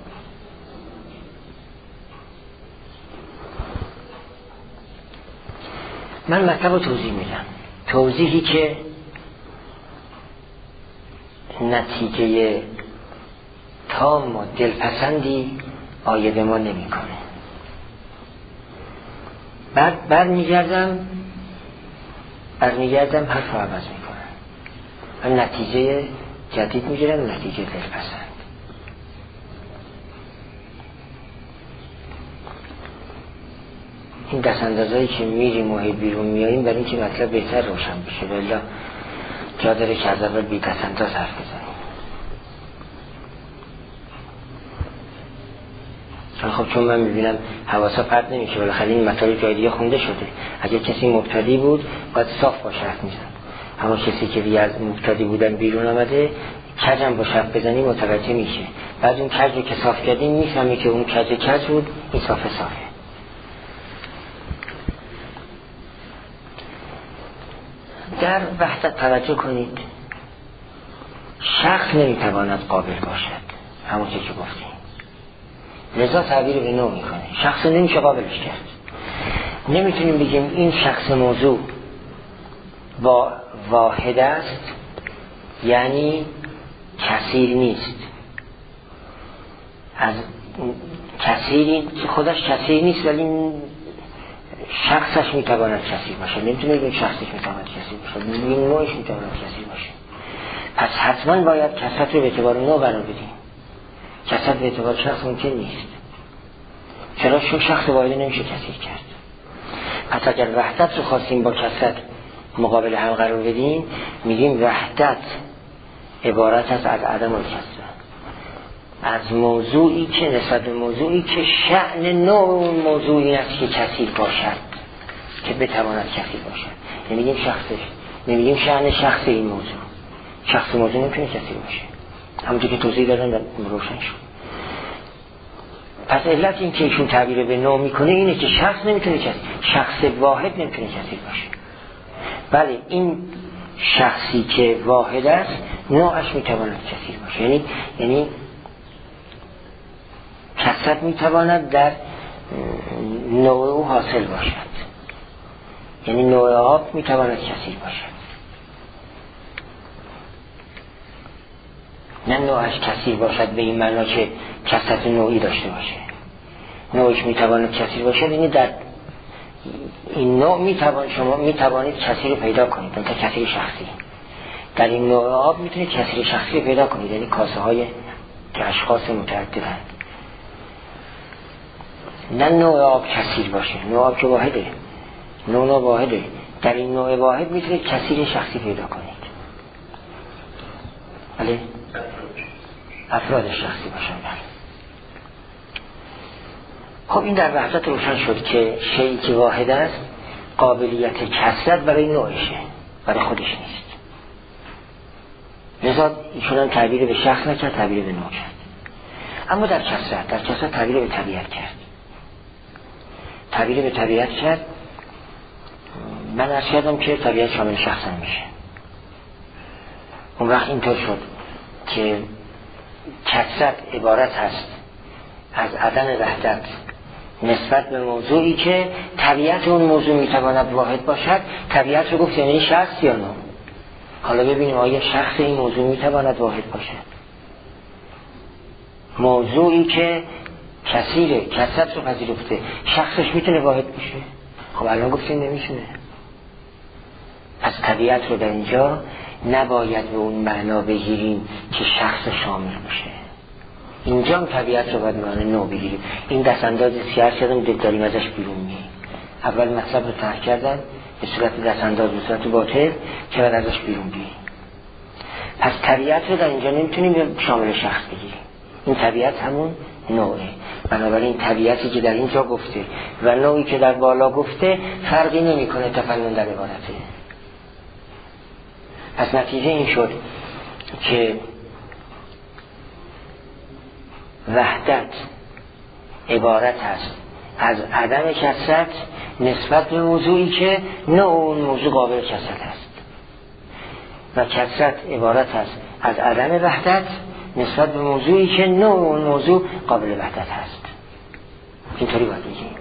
Speaker 1: من مطلب رو توضیح میدم، توضیحی که نتیجه تام و دلپسندی آید ما نمی کنه. بعد بر میگردم بر میگردم حرف رو عوض می کنم، من نتیجه جدید میگیرم، نتیجه دلپسند. این دست اندازهایی که میریم و بیرون میاییم برای اینکه مطلب بهتر روشن بشه، ولی جا داره که از اول بی دست انداز حرف بزنیم. خب چون من میبینم حواسا پرت نمیشه، بالاخره این مطالب جای دیگه خونده شده. اگه کسی مبتدی بود باید صاف باشه حرف میزن، اما کسی که دیگه از مبتدی بودن بیرون آمده کجم با حرف بزنی متوجه میشه. بعد اون کج رو که صاف کردیم میفهمی که اون کج کج بود، این صافه صافه. در وحدت توجه کنید، شخص نمیتواند قابل باشد، همون چه که گفتیم، لذا تعبیر به نوع میکنه. شخص نمیشه قابلش کرد. نمیتونیم بگیم این شخص موضوع با واحد است یعنی کثیر نیست. از کثیری خودش کثیر نیست ولی شخصش میتواند کثیر باشه. نمیتونیم بگیم شخصش میتواند کثیر باشه، بگیم نوعش میتواند کثیر باشه. پس حتما باید کثرت رو به اعتبار نوع قرار بدیم. کثرت به اعتبار شخص ممکن نیست. چرا؟ چون شخص واحد نمیشه کثیر کرد. پس اگر وحدت رو خواستیم با کثرت مقابل هم قرار بدیم، میگیم وحدت عبارت است از عدم الکثرت، از موضوعی که نسبت به موضوعی که شأن نوع اون موضوعی است که کثیر باشد، که بتواند کثیر باشد. نمیگیم شخصش، نمیگیم شأن شخص این موضوع. شخص موضوع نمیتونه کثیر باشه، همونجور که توضیح دادن روشن شد. پس علت این که ایشون تعبیر به نوع میکنه اینه که شخص نمیتونه کثیر، شخص واحد نمیتونه کثیر باشه. بله این شخصی که واحد است نوعش میتواند کثیر باشه، یعنی یعنی کثرت میتواند در نوع او حاصل باشد، یعنی نوع آب میتواند کثیر باشد، نه نوعش کثیر باشد به این معنا که کثرت نوعی داشته باشه. نوعش میتواند کثیر باشد یعنی در این نوع میتوان شما میتوانید کثیر پیدا کنید، تا کثیر شخصی. در این نوع آب میتونید کثیر شخصی پیدا کنید، یعنی کاسه های که اشخاص متعددند. نه نوع آب کثیر باشه، نوع آب که واحده، نوع نوع واحده. در این نوع واحد میتونید کثیر شخصی پیدا کنید. بله افراد شخصی باشند. خب این در وحدت روشن شد که شیئی که واحد است قابلیت کثرت برای نوعشه، برای خودش نیست. لذا ایشون هم تعبیر به شخص نکرد، تعبیر به نوع کرد. اما در کثرت در کثرت تعبیر به طبیعت کرد. تعبیر به طبیعت کرد. من عرض کردم که طبیعت شامل شخص هم میشه. اون وقت اینطور شد که کثرت عبارت هست از عدم وحدت نسبت به موضوعی که طبیعت اون موضوع میتواند واحد باشد. طبیعت رو گفت یعنی شخص یا نوع. حالا ببینیم آیا شخص این موضوع میتواند واحد باشد؟ موضوعی که کثیره، کثرت رو پذیرفته، شخصش میتونه واحد باشه؟ خب الان گفتیم نمیتونه. پس طبیعت رو در اینجا نباید به اون معنا بگیریم که شخص شامل باشه. اینجا هم طبیعت رو باید معنی نوع بگیریم. این دست انداز سیار شدن دل داریم ازش بیرون میاییم. اول مطلب رو ترک کردن به صورت دست انداز، به صورت باطل، که بعد ازش بیرون بیاییم. پس طبیعت رو در اینجا نمیتونیم شامل شخص بگیریم. این طبیعت همون نوعه. بنابراین طبیعتی که در اینجا گفته و نوعی که در بالا گفته فرقی نمیکنه، تفنن در عبارته. پس نتیجه این شد که وحدت عبارت است از عدم کثرت نسبت به موضوعی که نوع اون موضوع قابل کثرت است، و کثرت عبارت است از عدم وحدت نسبت به موضوعی که نوع اون موضوع قابل وحدت است. اینطوری باید بگیم.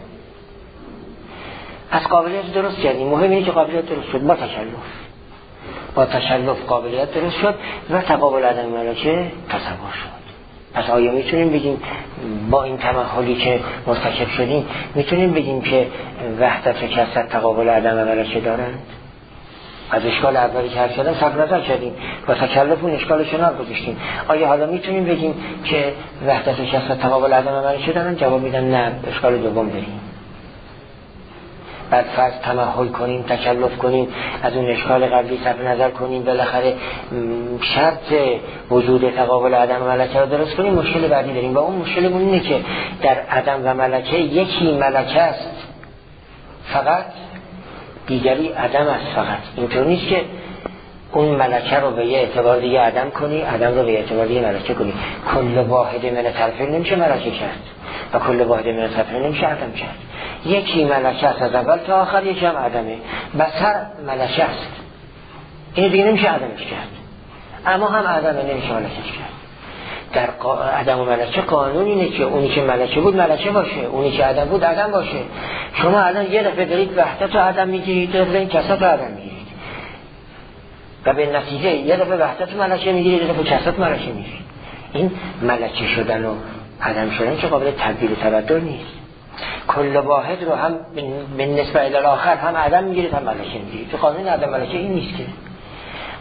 Speaker 1: از قابلیت درست کردیم. مهم اینه که قابلیت درست شد با تکلف. با تکلف قابلیت درست شد و تقابل عدم ملکه تصور شد. پس آیا میتونیم بگیم با این تمحلی که مرتکب شدیم میتونیم بگیم که وحدت و کثرت تقابل عدم ملکه دارند؟ از اشکال اولی که هر کردم صبر نظر کردیم، با تکلف اون اشکال شنار گذاشتیم. آیا حالا میتونیم بگیم که وحدت و کثرت تقابل عدم ملکه دارند؟ جواب میدن نه، اشکال دوم داریم. بعد فرض تمحل کنیم، تکلف کنیم، از اون اشکال قبلی صرف نظر کنیم، بالاخره شرط وجود تقابل عدم و ملکه رو درست کنیم، مشکل بعدی داریم. و اون مشکلمون اینه که در عدم و ملکه یکی ملکه است فقط، دیگری عدم است فقط. اینطور نیست که اون ملکه رو به یه اعتبار دیگه عدم کنی، عدم رو به اعتبار دیگه ملکه کنی. کل واحد من طرفین نمیشه ملکه کرد و کل واحد من طرفین نمیشه عدم کرد. یکی ملکه است از اول تا آخر، یکی هم عدمه. بصر ملکه است، این دیگه نمیشه عدمش کرد، اما هم عدمه نمیشه ملکش کرد. در قا... عدم و ملکه قانون اینه که اونی که ملکه بود ملکه باشه، اونی که عدم بود عدم باشه. شما الان یه دفعه دارید وحدت و عدم میگیرید، دارید این کثرت و عدم میگیرید و به نتیجه یه دفعه وحدت و ملکه میگیرید، یه دفعه کثرت و ملکه میگیرید. این ملکه شدن و عدم شدن که قابل تبدیل و تبدل نیست. کل واحد رو هم به نسبت الی آخر هم عدم میگیرید هم ملکه میگیرید. تو قانون عدم ملکه این نیست که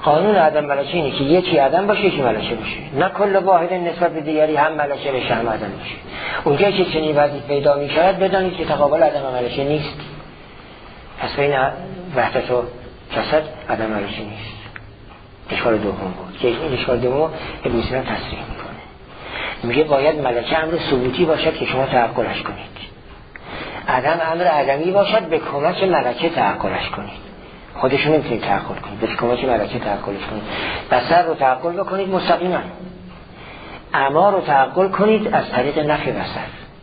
Speaker 1: قانون عدم ملکه اینه که یکی عدم باشه یکی ملکه باشه، نه کل واحد نسبت به دیگری هم ملکه بشه هم عدم باشه. اونجا که چنین وضعی پیدا می‌شود بدانید که تقابل عدم و ملکه نیست. پس بین وحدت و کسرت عدم ملکه نیست. اشکال دوم بود که این اشکال دوم ابن سینا تصریح میکنه، میگه باید ملکه امر ثبوتی باشد که شما تعقلش کنید، عدم امر عدمی باشد به کمک ملکه تعقلش کنید. خودشون نمیتونید تعقل کنید، به کمک ملکه تعقلش کنید. بصر رو تعقل بکنید مستقیما، اما رو تعقل کنید از طریق نفی بصر،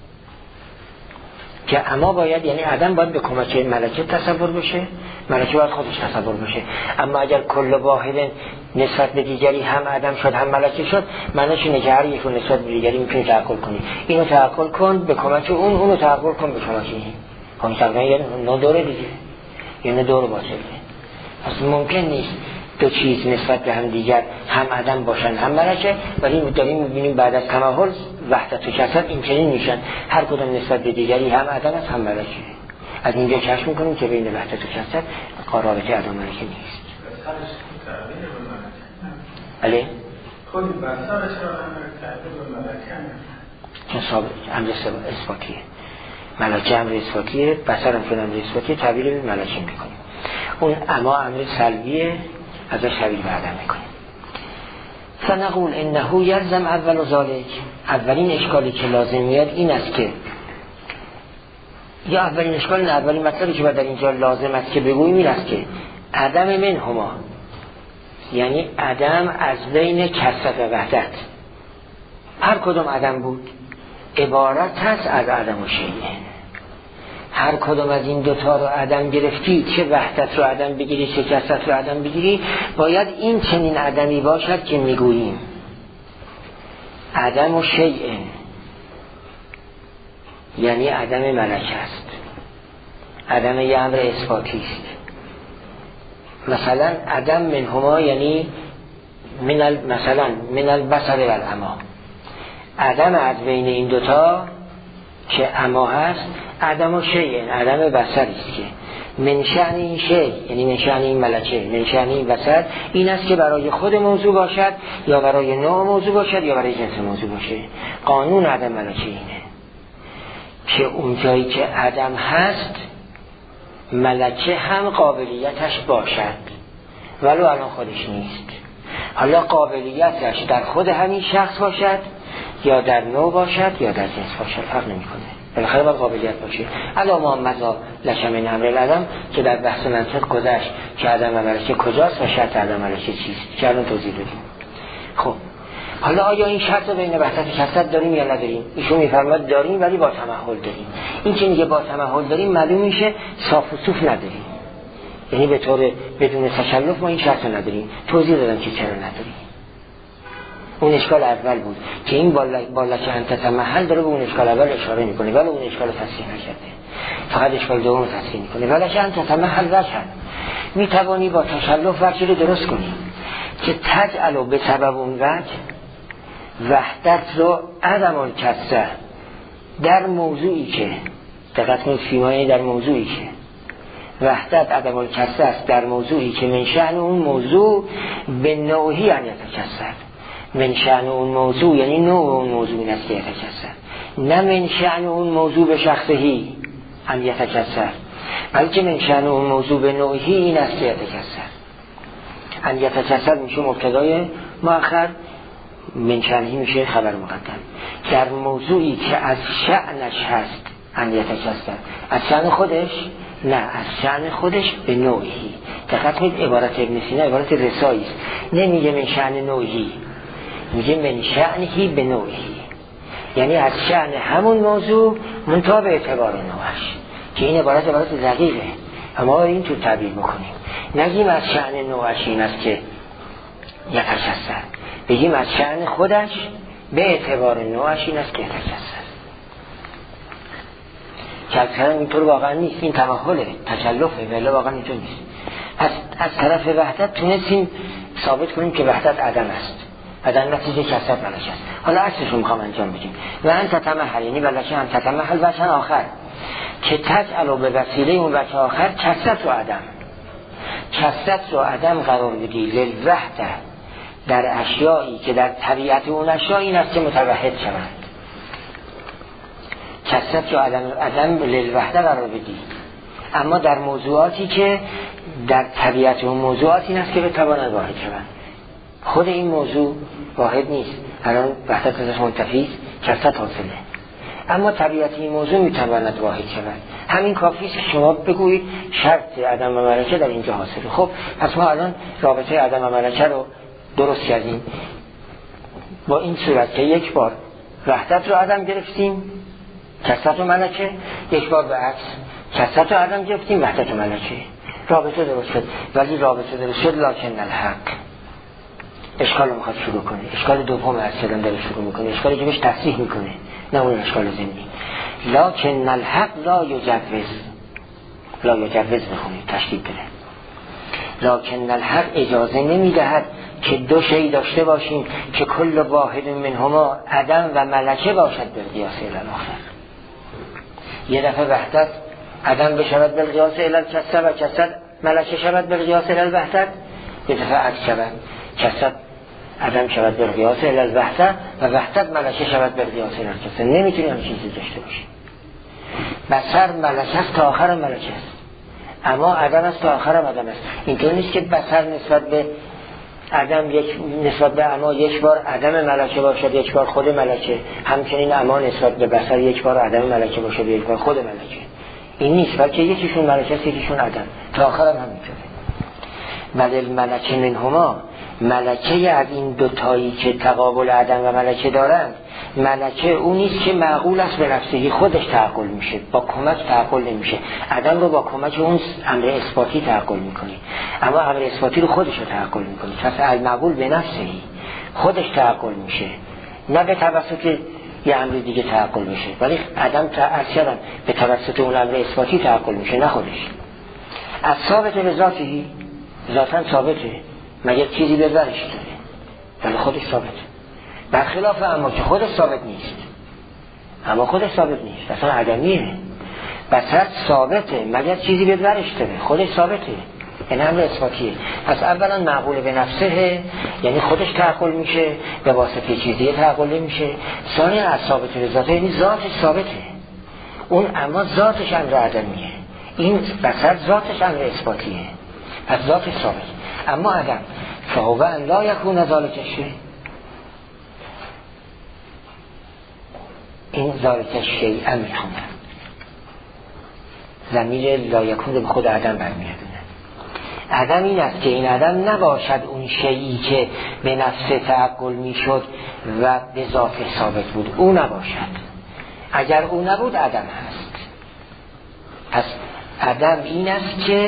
Speaker 1: که اما باید یعنی عدم باید به کمک ملکه تصور بشه، ملکه باید خودش تصور بشه. اما اگر کل واحد نسبت به دیگری هم عدم شد هم ملکه شد، معنیش اینه که هر یک رو نسبت به دیگری میتونی تعقل کنی، اینو تعقل کن به کمک اون، اونو تعقل کن به کمک این. همین تقریبا یه نوع دوره دیگه، یعنی دور باطله. پس ممکن نیست دو چیز نسبت به هم دیگر هم عدم باشن هم ملکه، ولی داریم میبینیم بعد از تمحل وحدت و کسرت این چنین میشن، هر کدوم نسبت به دیگری هم عدم است هم ملکه. از اینجا کشف میکنیم که بین وحدت و کسرت قرابت عدم ملکه نیست. علی؟
Speaker 2: خود بسرش را امر تعبیر به ملکه
Speaker 1: چون ثابت امر اثباتیه، ملکه امر اثباتیه، بسر هم که امر اثباتیه، تعبیر به ملکه میکنیم. اون اما امر سلبیه، ازش تعبیر به عدم میکنیم. فنقول انه یلزم اول و ذالک، اولین اشکالی که لازم میاد این است که، یا اولین اشکال نه اولین مطلبی که باید در اینجا لازم است که بگوییم این است که عدم من هما، یعنی عدم از بین کسرت و وحدت، هر کدوم عدم بود عبارت هست از عدم و شیء. هر کدوم از این دوتا رو عدم گرفتی، چه وحدت رو عدم بگیری چه کسرت رو عدم بگیری، باید این چنین عدمی باشد که میگوییم عدم و شیء، یعنی عدم ملکه است، عدم یه امر اثباتی است. مثلا عدم منهما یعنی من ال... مثلا من البصر و العما، عدم از بین این دوتا که اما هست عدم و شیء، عدم بصری است که من شأن این شیء، یعنی من شأن این ملکه، من شأن این بصر، این است که برای خود موضوع باشد یا برای نوع موضوع باشد یا برای جنس موضوع باشه. قانون عدم ملکه اینه که اون جایی که عدم هست ملکه هم قابلیتش باشد ولو الان خودش نیست. حالا قابلیتش در خود همین شخص باشد یا در نوع باشد یا در جنس باشد فرق نمی‌کنه، بالاخره باید قابلیت باشه. الا محمد لکم من امر العدم که در بحث منطق گذشت که عدم و ملکه کجاست و شرط عدم ملکه چیست که الان توضیح دادیم. خب حالا آیا این شرط رو بین وحدت و کسرت داریم یا نداریم؟ ایشون میفرماد داریم ولی با تمحل داریم. این که میگه با تمحل داریم معلوم میشه صاف و صوف نداریم، یعنی به طور بدون تکلف ما این شرط رو نداریم. توضیح دادم که چرا نداریم. اون اشکال اول بود که این بالا که انت تمحل داره به اون اشکال اول اشاره میکنه ولی اون اشکال تصحیح نکرده، فقط اشکال دوم رو تصحیح میکنه. بالا که انت تمحل وجه میتوانی با تکلف وجه رو درست کنی که تجعلو به سبب اون وجه وحدت رو عدم الکسره در موضوعی که دقت کنید فیمایی در موضوعی که وحدت عدم الکسره است، در موضوعی که من شأن اون موضوع به نوعی یعنی یتکسر، من شأن اون موضوع یعنی نوع اون موضوع این است که یتکسر، نه من شأن اون موضوع به شخصهی ان یتکسر، بلکه من شأن اون موضوع به نوعی این است که یتکسر. ان یتکسر میشه مبتدای مؤخر، من شأنهی میشه خبر مقدم. در موضوعی که از شأنش هست ان یتکسر، از شأن خودش نه، از شأن خودش به نوعی. دقت کنید عبارت ابن سینا عبارت رسایی است، نمیگه من شأن نوعی، میگه من شأنهی به نوعی، یعنی از شأن همون موضوع منتها به اعتبار نوعش، که این عبارت عبارت دقیقه اما این تو تعبیر بکنیم. نگیم از شأن نوعش این است که یتکسر، بگیم از شأن خودش به اعتبار نوعش این است که یتکسر. که اکثرا اینطور واقعا نیست، این تمحله تکلفه ولی واقعا اینطور نیست. از, از طرف وحدت تونستیم ثابت کنیم که وحدت عدم است و در نتیجه کسرت ملکه است. حالا عکسش رو میخوام انجام بدیم و انت تمحل، یعنی ملکه هم تتمحل وجه آخر که تجعلو به وسیله اون وجه آخر کسرت و عدم، کثرت رو عدم قرار بدی للوحده در اشیایی که در طبیعت اون اشیا این است که متوحد شوند، کثرت رو عدم, عدم للوحده قرار بدی، اما در موضوعاتی که در طبیعت اون موضوعات این است که بتواند واحد شوند. خود این موضوع واحد نیست، الان وحدت ازش منتفی است، کثرت حاصله، اما طبیعت این موضوع میتواند واحد شود. همین کافی است که شما بگویید شرط عدم و ملکه در اینجا حاصله. خب پس ما الان رابطه عدم و ملکه رو درست کردیم با این صورت که یک بار وحدت رو عدم گرفتیم، کثرت و ملکه، یک بار به عکس کثرت رو عدم گرفتیم، وحدت و ملکه. رابطه درست شد، ولی رابطه درست شد لکن الحق اشکال رو میخواد شروع کنه. اشکال دوم اصلا داره شروع میکنه، اشکالی که بهش تصریح میکنه، نه اون اشکال زمینی. لکن الحق لا یجوز، لا یجوز بخونید تشدید بده. لکن الحق اجازه نمیدهد که دو شی داشته باشیم که کل واحد منهما عدم و ملکه باشد به قیاس الاخر. یه دفعه وحدت عدم بشود به قیاس الکثرت و کثرت ملکه شود به قیاس الوحدت، یه دفعه عکس شود، کثرت عدم شود به قیاس الوحدت و وحدت ملکه شود به قیاس الکثرت. نمیتونیم همین چیزی داشته باشیم. بصر ملکه است تا آخر ملکه است، اما عدم است تا آخر عدم است. اینطور نیست که بصر نسبت به عدم یک نسبت به اما یک بار عدم ملکه باشد یک بار خود ملکه، همچنین اما نسبت به بصر یک بار عدم ملکه باشد یک بار خود ملکه. این نیست، بلکه یکیشون ملکه است یکیشون عدم، تا آخر هم همینطوره. بل الملکه منهما، ملکه از این دو تایی که تقابل عدم و ملکه دارند، ملکه اون نیست که معقول است به نفسه، خودش تعقل میشه، با کمک تعقل نمیشه. عدم رو با کمک اون امر اثباتی تعقل میکنه، اما امر اثباتی رو خودش رو تعقل میکنه. پس المعقول به نفسه خودش تعقل میشه، نه به توسط یه امر دیگه تعقل میشه، ولی عدم تأثیرا به توسط اون امر اثباتی تعقل میشه، نه خودش. از ثابت به ذاتی، ذاتاً ثابته، مگر چیزی به ورش داره، ولی خودش ثابته. برخلاف اما که خودش ثابت نیست، اما خودش ثابت نیست، اصلا عدمیه. بصر ثابته مگر چیزی به ورش داره، خودش ثابته، این امر اثباتیه. پس اولا معقول به نفسه، یعنی خودش تعقل میشه، به واسطه چیزی تعقل میشه. ثانیا از ثابت به ذاته، یعنی ذاتش ثابته، اون اما ذاتش امر عدمیه، این بصر ذاتش امر اثباتیه، پس ذاتش ثابت. اما عدم فهو ان لا یکون ذالک شیء، این ذالک شیء میخونه، ضمیر لا یکون به خود عدم برمیگردونه. عدم این است که این عدم نباشد اون شیئی که به نفس تعقل میشد و به ذات ثابت بود، او نباشد. اگر او نبود عدم هست. پس عدم این است که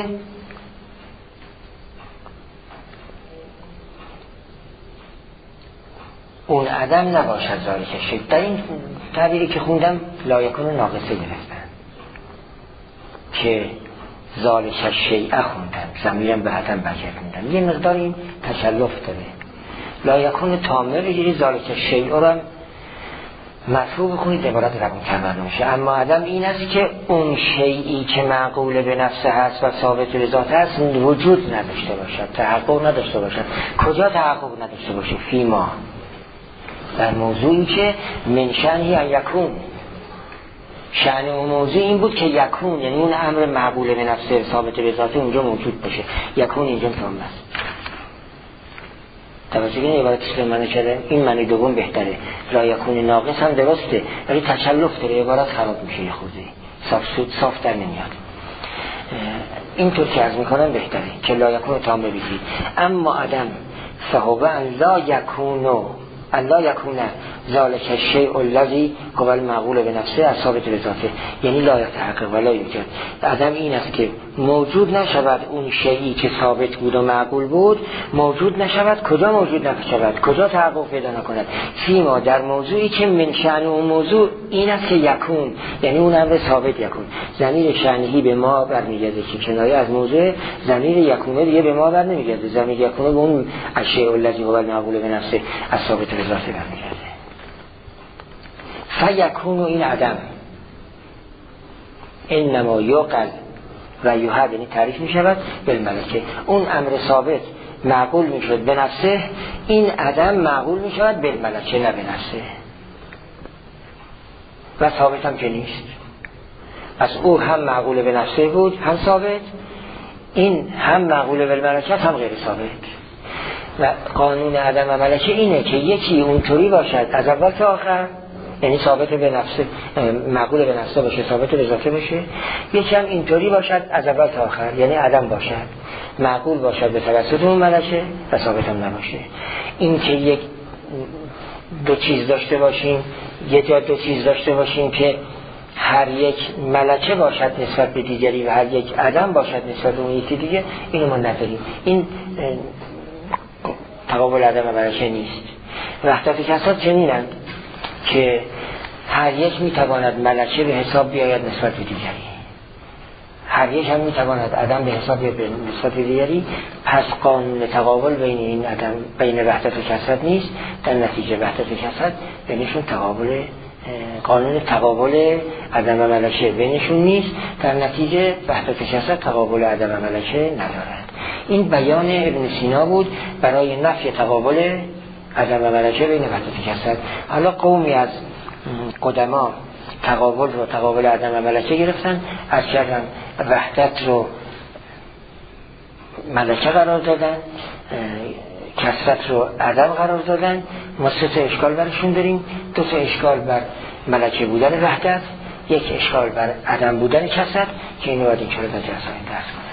Speaker 1: اون عدم نباشد ذالک شیء. در این تعبیری که خوندم لا یکون ناقصه گرفتن که ذالک شیء خوندم، ضمیرم به عدم برگردوندم، یه مقدار این تشلف داره. لا یکون تامه بگیری، ذالک شیء رو هم مرفوع بخونید عبارت روان کردن میشه. اما عدم این است که اون شیئی که معقول به نفسه هست و ثابت به ذات هست وجود نداشته باشد، تحقق نداشته باشد. کجا تحقق نداشته باشه؟ فیما، در موضوعی که من شأنه ان یکون، شأن اون موضوع این بود که یکون، یعنی اون امر معقول به نفسه ثابت به ذات اونجا موجود باشه. یکون اینجا تمام است. توجه کنید عبارت سلیمانه کرده، این معنی دوم بهتره. لا یکون ناقص هم درسته ولی تکلف داره، عبارت خراب میشه، یه خورده صاف سود صاف در نمیاد. اینطور که عرض میکنم بهتره که لا یکون تام بگیرید. اما عدم فهو ان لا یکونو الله یکون ذالک الشیء الذی هو المعقول به نفسه از ثابت به ذاته، یعنی لا یتحقق ولا یوجد. عدم این است که موجود نشود اون شیئی که ثابت بود و معقول بود، موجود نشود. کجا موجود نشود؟ کجا تحقق پیدا نکند؟ فیما، در موضوعی که من شأن اون موضوع این است که یکون، یعنی اون امر ثابت یکون. ضمیر شأنهی به ما برمیگرده که کنایه از موضوع، ضمیر یکونه دیگه به ما برنمیگرده، ضمیر یکونه به اون الشیء الذی هو المعقول به نفسه از ثابت به ذاته برمیگرده. فیکون این عدم انما یقل و یوهب یعنی تعریف می شود بالملکه. اون امر ثابت معقول می شود به نفسه، این عدم معقول می شود بالملکه نه به نفسه و ثابت هم که نیست. از او هم معقول به نفسه بود هم ثابت، این هم معقول بالملکه هم غیر ثابت. و قانون عدم و ملکه اینه که یکی اونطوری باشد از اول تا آخر، یعنی ثابت به نفسه، معقول به نفسه باشه، ثابت به ذاته باشه. یکی هم اینطوری باشد از اول تا آخر، یعنی عدم باشد، معقول باشد به توسط اون ملکه و ثابت هم نباشه. این که یک دو چیز داشته باشیم، یک یا دو چیز داشته باشیم که هر یک ملکه باشد نسبت به دیگری و هر یک عدم باشد نسبت به اون یکی دیگه، اینو ما نداریم. این تقابل عدم و ملکه نیست. وحدت کسات چنینند که هر یک میتواند ملکه به حساب بیاید نسبت به دیگری، هر یک هم میتواند عدم به حساب بیاید نسبت به دیگری. پس قانون تقابل بین این عدم بین وحدت کسات نیست، در نتیجه وحدت کسات بینشون تقابل، قانون تقابل عدم و ملکه بینشون نیست، در نتیجه وحدت کسات تقابل عدم و ملکه ندارد. این بیان ابن سینا بود برای نفی تقابل عدم و ملکه بین وحدت کسات. حالا قومی از قدما تقابل رو تقابل عدم و ملکه گرفتن، از کردن وحدت رو ملکه قرار دادن، کسرت رو عدم قرار دادن. ما سه تا اشکال برشون داریم، دو تا اشکال بر ملکه بودن وحدت، یک اشکال بر عدم بودن کسرت که اینو باید این چرا در جلسه این درس کنیم.